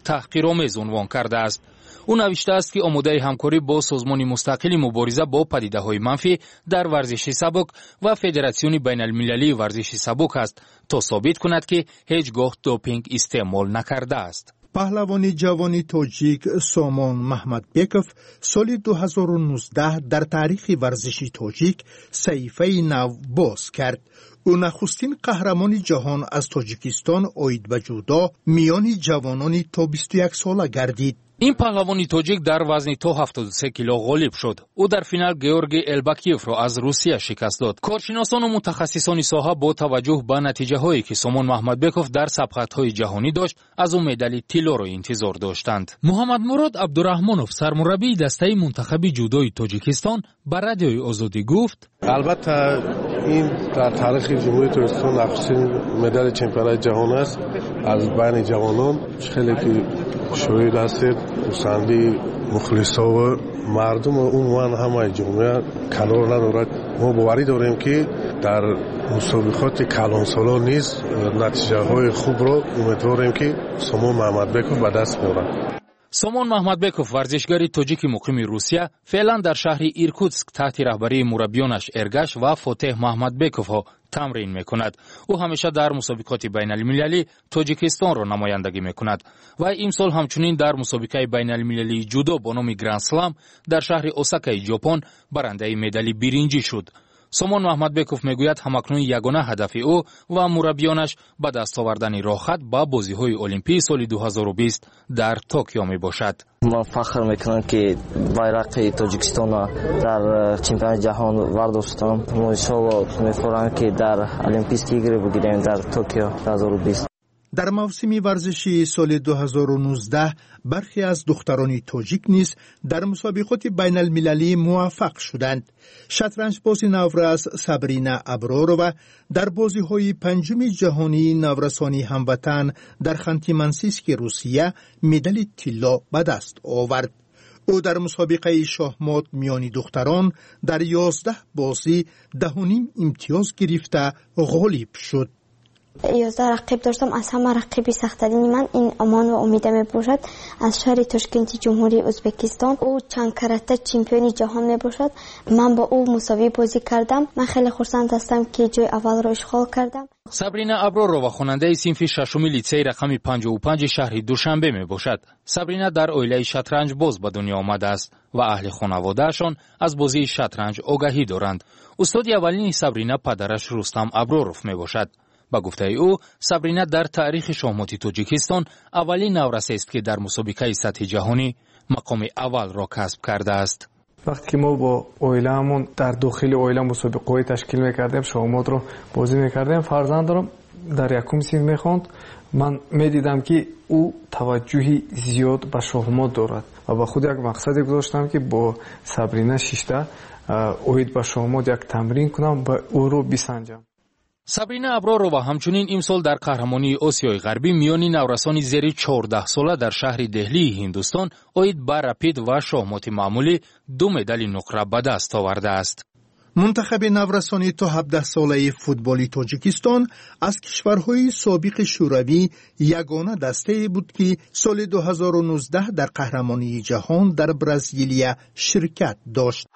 G: تحقیرآمیز عنوان کرده است. او نوشته است که آماده همکاری با سازمان مستقل مبارزه با پدیده‌های منفی در ورزش سبک و فدراسیون بین المللی ورزش سبک است تا ثابت کند که هیچگاه دوپینگ استعمال نکرده است.
X: پهلوانی جوانی تاجیک سامان محمدبکوف سال دو هزار و نوزده در تاریخ ورزشی تاجیک صحیفه نو باز کرد. او نخستین قهرمان جهان از تاجیکستان آید به جودو میان جوانان تا بیست و یک ساله گردید.
G: این پهلوانی تاجیک در وزن تا هفتاد و سه کیلو غالب شد. او در فینال گیورگی الباکیف را از روسیه شکست داد. کارشناسان و متخصصان ساحه با توجه به نتیجه هایی که سامان محمدبکوف در سبقت‌های جهانی داشت، از او مدال طلا را انتظار داشتند. محمد مراد عبدالرحمنوف سرمربی دسته منتخب جودوی تاجیکستان به رادیوی آزادی گفت:
K: البته این در تاریخ جمهوری تاجیکستان نخستین مدال چمپیونات جهان است از بین جوانان. خیلی که شاید هستید پسندی مخلصا و مردم عموما همه جامعه کنار ندارد. ما باوری داریم که در مسابقات کلانسالا نیز نتیجه های خوب را امیدواریم که سامان محمدبکوف به دست میارد.
G: سامان محمدبکوف ورزشگری تاجیک مقیم روسیه فعلا در شهر ایرکوتسک تحت رهبری مربیانش ارگش و فاتح محمدبکوف ها تمرین میکند. او همیشه در مسابقات بین المللی تاجیکستان را نمایندگی میکند و امسال همچنین در مسابقه بین المللی جودو با نام گرند سلام در شهر اوساکا ژاپن برنده مدال برنجی شد. سامان محمدبکوف میگوید همکنون یگانه هدف او و مربیانش به دست آوردن راحت به بازی‌های المپی سال دو هزار و بیست در توکیو میباشد.
L: من فخر میکنم که بایرق تاجیکستان در چمپیونات جهان ورداشتم. ما انشاءالله می‌فرماییم که در المپیک ایگری بگیریم در توکیو دو هزار و بیست.
X: در موسم ورزشی سال دو هزار و نوزده برخی از دختران تاجیک نیز در مسابقات بین المللی موفق شدند. شطرنج باز نورس سابرینا ابرارова در بازی های پنجم جهانی نورسانی هموطن در خانتی منسیسک روسیه مدال طلا به دست آورد. او در مسابقه شاهمات میان دختران در یازده بازی ده و نیم امتیاز گرفته غالب شد.
N: یازده رقیب داشتم. از همه رقیبی سخت‌ترین من این امان و امیده می باشد از شهر تاشکند جمهوری ازبکستان. او چند کرته چمپیون جهان می باشد. من با او مساوی بازی کردم. من خیلی خرسند هستم که جای اول را اشغال کردم.
G: سابرینا ابرارova خواننده صنف ششم لیسه رقم پنجاه و پنج شهر دوشنبه می باشد. سابرینا در عائله شطرنج باز به دنیا آمده است و اهل خانواده‌شان از بازی شطرنج آگاهی دارند. استاد اولین سابرینا پدرش رستم ابراروف می باشد. با گفته او سابرینا در تاریخ شاهمات تاجیکستان اولین نورس است که در مسابقه سطح جهانی مقام اول را کسب کرده است.
O: وقتی که ما با اویلمون در داخل اویل مسابقه تشکیل میکردیم شاهمات رو بازی میکردیم، فرزندم در یکم سین میخوند. من میدیدم که او توجهی زیاد به شاهمات دارد و با خود یک مقصدی گذاشتم که با سابرینا شیشته اوید به شاهمات یک تمرین کنم و او رو بسنجم.
G: سابرینا ابرارova همچنین امسال در قهرمانی آسیای غربی میان نورسان زیر چهارده ساله در شهر دهلی هندوستان آید به رپید و شاهمات معمولی دو مدال نقره به دست آورده است.
X: منتخب نورسانی تا هفده ساله فوتبالی تاجیکستان از کشورهای سابق شوروی یگانه دسته بود که سال دو هزار و نوزده در قهرمانی جهان در برزیلیا شرکت داشت.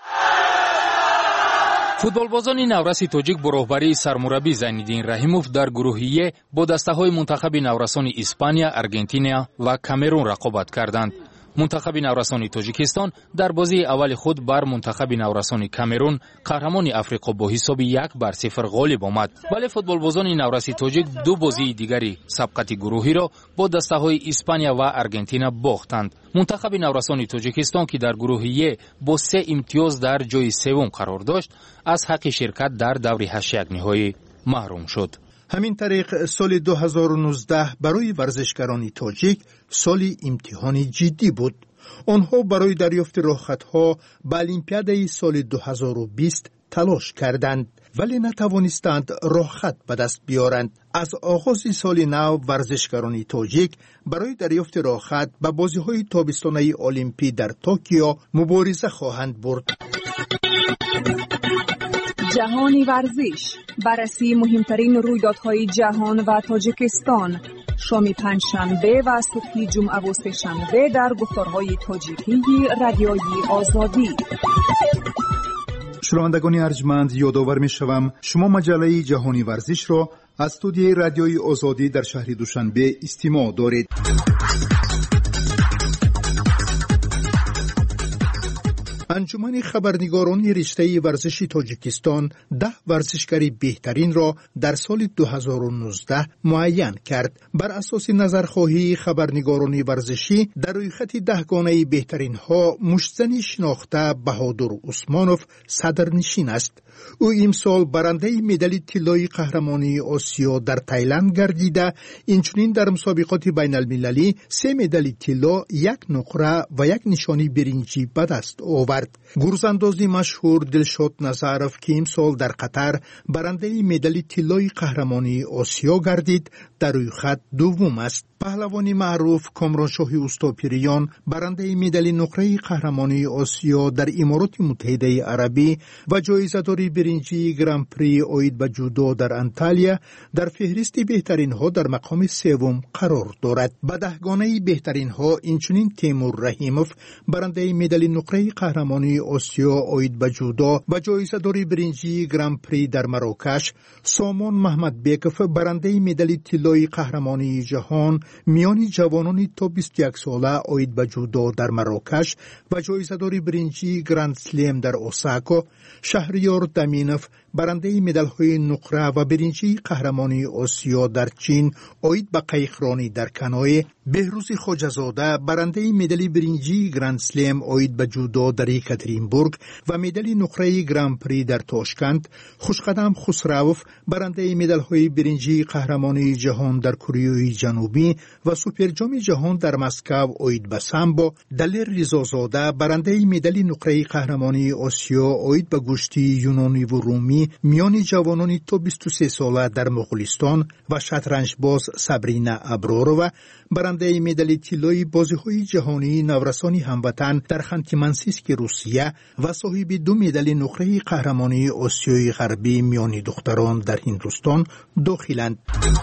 G: فوتبالبازان نورس تاجیک با راهبری سرمربی زینالدین رحیموف در گروهیه با دسته‌های منتخب نورسان اسپانیا، آرژانتین و کامرون رقابت کردند. منتخب نورسان تاجیکستان در بازی اول خود بر منتخب نورسان کامرون قهرمان افریقا با حساب یک بر صفر غالب آمد. ولی فوتبالبازان نورس تاجیک دو بازی دیگری سبقت گروهی را با دسته‌های اسپانیا و آرژانتین باختند. منتخب نورسان تاجیکستان که در گروهیه با سه امتیاز در جای سوم قرار داشت، از حق شرکت در دور هشت یک نهایی محروم شد.
X: همین طریق سال دو هزار و نوزده برای ورزشکاران تاجیک سالی امتحانی جدی بود. آنها برای دریافت راحت‌ها به المپیاد سال دو هزار و بیست تلاش کردند ولی نتوانستند راحت به دست بیارند. از آغاز سال نو ورزشکاران تاجیک برای دریافت راحت به بازی‌های تابستانه المپی در توکیو مبارزه خواهند برد.
H: جهانی ورزش، بررسی مهمترین رویدادهای جهان و تاجیکستان، شام پنجشنبه و صبح جمعه و سه‌شنبه در گفتارهای تاجیکی رادیوی آزادی.
X: شنوندگان ارجمند، یادآور می‌شوم شما مجله جهانی ورزش را از استودیوی رادیوی آزادی در شهر دوشنبه استماع دارید. انجمن خبرنگاران رشته ورزشی تاجیکستان ده ورزشکاری بهترین را در سال دو هزار و نوزده معین کرد. بر اساس نظرخواهی خبرنگاران ورزشی در روی خط دهگانه بهترین ها مشتزنی شناخته بهادر عثمانوف صدرنشین است. او امسال برنده مدال طلای قهرمانی آسیا در تایلند گردیده، اینچنین در مسابقات بین المللی سه مدال طلا، یک نقره و یک نشانی برنجی به دست آورد. گرزانداز مشهور دلشاد نظرف که امسال در قطر برنده مدال طلای قهرمانی آسیا گردید، در روی خط دوم است. پهلوانی معروف کامرانشاه اوستاپیریان برنده مدال نقره قهرمانی آسیا در امارات متحده عربی و جایزه‌دار برنجی گران پری اوید به جودو در انتالیا در فهرست بهترین ها در مقام سوم قرار دارد. به دهگانه بهترین ها اینچنین تیمور رحیموف برنده مدال نقره قهرمانی آسیا اوید به جودو و جایزه‌دار برنجی گران پری در مراکش، سامان محمد بیکف برنده مدال طلای قهرمانی جهان میان جوانان تا بیست و یک ساله اوید به جودو در مراکش و جایزه‌دار برنجی گراند سلم در اوساکا، شهریار دمینوف برنده مدال‌های نقره و برنجی قهرمانی آسیا در چین اوید به قایقرانی در کنوی، بهروز خواجه‌زاده برنده مدال برنجی گراند سلم اوید به جودو در یکاترینبورگ و مدال نقره گران پری در تاشکند، خوشقدم خسروف برنده مدال‌های برنجی قهرمانی جهان در کره جنوبی و سوپرجام جهان در مسکو اوید به سامبو، دلیر رضازاده برنده مدال نقره قهرمانی آسیا اوید به گشتی یونانی و رومی میان جوانان تا بیست و سه ساله در مغولستان و شطرنج باز سابرینا ابرارو برنده مدال طلای بازی‌های جهانی نورسانی هموطن در خانتی-مانسیسک روسیه و صاحب دو مدال نقره قهرمانی آسیای غربی میان دختران در هندوستان داخلند.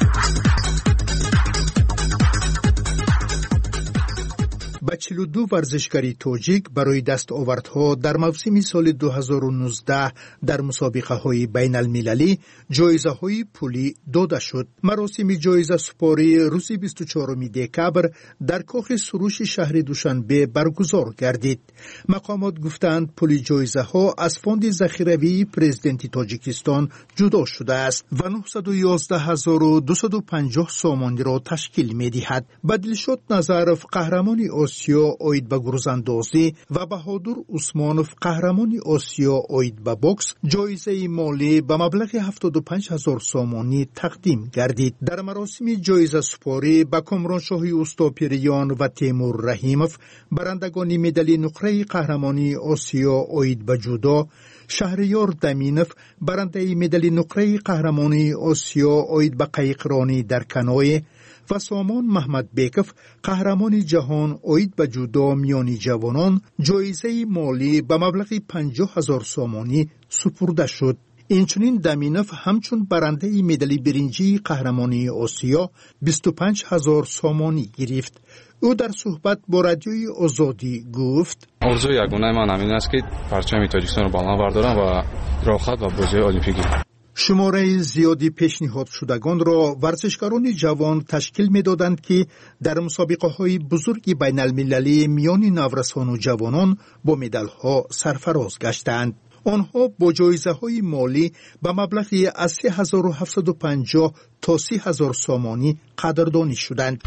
X: با چهل و دو ورزشکاری تاجیک برای دستاوردها در موسم سال دو هزار و نوزده در مسابقه های بین المللی جایزه های پولی داده شد. مراسم جایزه سپاری روز بیست و چهارم دکبر در کاخ سروش شهر دوشنبه برگزار گردید. مقامات گفتند پول جایزه ها از فاند ذخیروی پرزیدنت تاجیکستان جدا شده است و نهصد و یازده هزار و دویست و پنجاه سامانی را تشکیل می دهد. بدلشاد نظرف قهرمانی آسیا اوید به گرزاندازی و بهادر عثمانوف قهرمانی آسیا اوید به بوکس جایزه مالی به مبلغ هفتاد و پنج هزار سامانی تقدیم گردید. در مراسم جایزه سپاری به کامرانشاه اوستاپیریان و تیمور رحیموف برندگان مدال نقره قهرمانی آسیا اوید به جودو، شهریار دمینوف برنده مدال نقره قهرمانی آسیا اوید به قایقرانی در کنوی و سامان محمد بیکف قهرمان جهان اوید به جودو میانی جوانان جایزه مالی به مبلغ پنجاه هزار سامانی سپرده شد. اینچنین دمینوف همچون برنده مدال برنجی قهرمانی آسیا بیست و پنج هزار سامانی گرفت. او در صحبت با رادیوی آزادی گفت:
B: آرزوی یگانه من همین است که پرچم تاجیکستان را بلند بردارم و راحت و بازی المپیکی.
X: شماره زیادی پیشنهاد شدگان را ورزشکاران جوان تشکیل می‌دادند که در مسابقه‌های بزرگ بین المللی میان نورسان و جوانان با مدال‌ها سرفراز گشتند. آنها با جایزه‌های مالی به مبلغی از سه هزار و هفتصد و پنجاه تا سی هزار سامانی قدردانی شدند.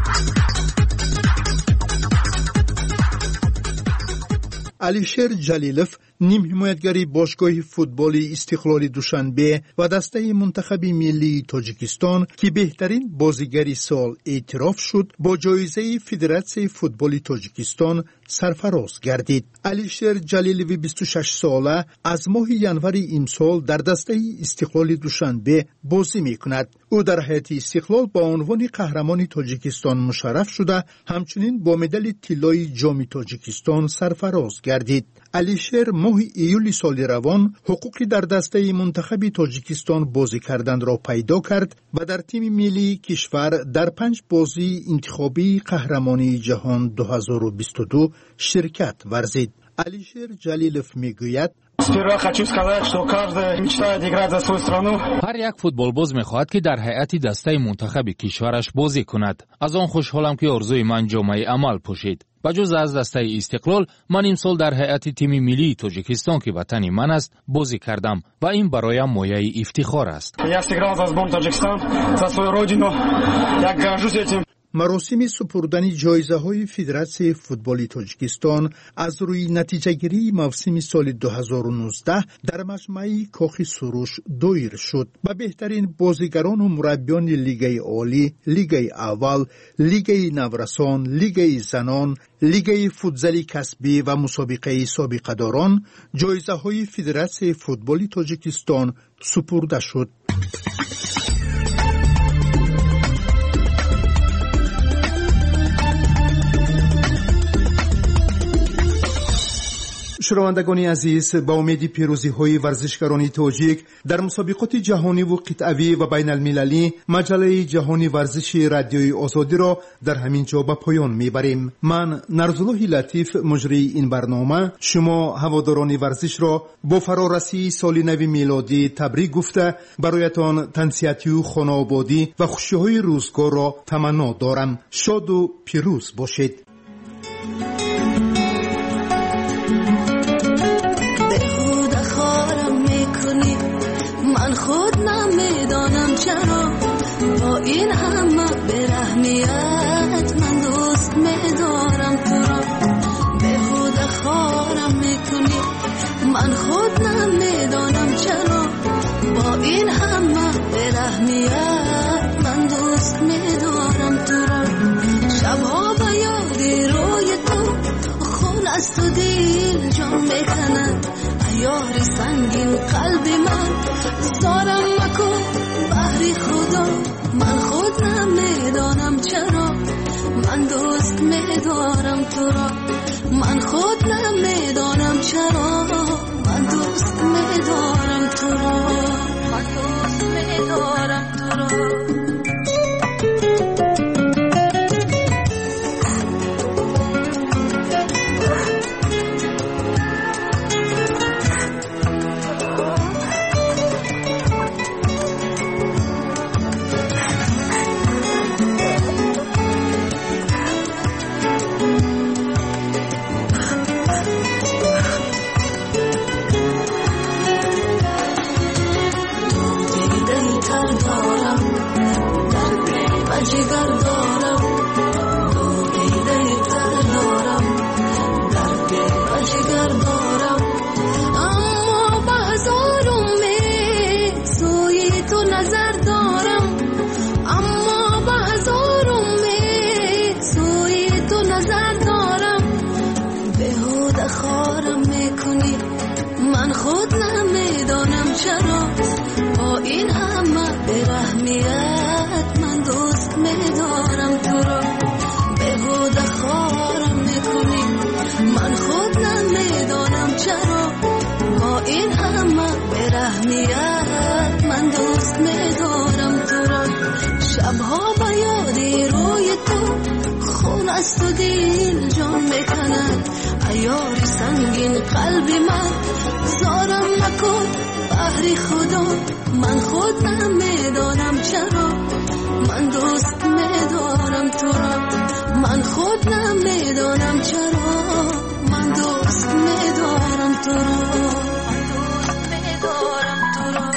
X: علیشیر جلیلوف نیم حمایتگری باشگاه فوتبال استقلال دوشنبه و دسته منتخب ملی تاجیکستان که بهترین بازیگری سال اعتراف شد با جایزه فدراسیون فوتبال تاجیکستان سرفراز گردید. علیشیر جلیلوی بیست و شش ساله از ماه ینور امسال در دسته استقلال دوشنبه بازی میکند. او در هیئت استقلال با عنوان قهرمان تاجیکستان مشرف شده، همچنین با مدال طلای جام تاجیکستان سرفراز گردید. علیشیر ماه ایول سال روان حقوقی در دسته منتخب تاجیکستان بازی کردن را پیدا کرد و در تیم ملی کشور در پنج بازی انتخابی قهرمانی جهان دو هزار و بیست و دو شرکت ورزید. علیشیر جلیلوف میگوید:
G: هر یک فوتبالباز میخواهد که در هیئت دسته منتخب کشورش بازی کند. از آن خوشحالم که آرزوی من جامعه عمل پوشید. بجز از دسته استقلال، من امسال در هیئت تیم ملی تاجیکستان که وطن من است بازی کردم و این برایم مایه افتخار است.
X: مراسم سپردن جایزه های فدراسیون فوتبال تاجیکستان از روی نتیجه گیری موسم سال دو هزار و نوزده در مجمع کاخ سروش دایر شد. به بهترین بازیگران و مربیان لیگ عالی، لیگ اول، لیگ نورسان، لیگ زنان، لیگ فوتزال کسبی و مسابقه سابقه داران جایزه های فدراسیون فوتبال تاجیکستان سپرده شد. شنوندگان عزیز، با امید پیروزی های ورزشکاران تاجیک در مسابقات جهانی و قطعی و بین المللی، مجله جهانی ورزش رادیوی آزادی را در همین جا به پایان میبریم. من نرزالله لطیف مجری این برنامه شما هواداران ورزش را با فرارسی سال نو میلادی تبریک گفته برایتان تنسیتی و خانه‌آبادی و خوشی‌های روزگار را تمنا دارم. شاد و پیروز باشید.
D: من خود نمیدانم چرا با این همه برحمیت من دوست میدارم تو را. بهوده خارم میکنی، من خود نمیدانم چرا با این همه برحمیت من دوست میدارم تو را. شبها به یادی روی تو خون از تو دل جان میکند، یاری سنگین قلب من زارم مکن بحری خدا. من خود نمیدانم چرا من دوست میدارم تو را. من خود نمیدانم چرا من دوست میدارم تو را. من دوست میدارم تو را. من خود نمیدانم چرا با این همه برحمیت من دوست میدارم تو را. بهوده خارم میکنی، من خود نمیدانم چرا با این همه برحمیت من دوست میدارم تو را. شبها به یادی روی تو خون از تو دل جان میکند، یاری سنگین قلب من زارم نکن بحری خدا. من خود نمیدانم چرا من دوست میدارم تو را. من خود نمیدانم چرا من دوست میدارم تو را. من دوست میدارم تو را.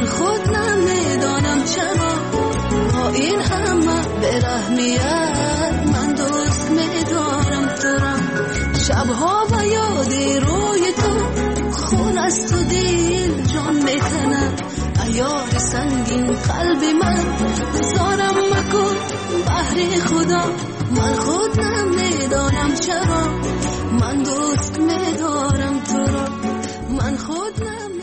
D: من خود نمیدانم چرا با این همه برحمیت من دوست میدارم تو را. شبها و یاد روی تو خون از تو دل جان میکنه. ایار سنگین قلب من زارم مکن بحر خدا. من خود نمیدانم چرا من دوست میدارم تو را. من خود نمیدانم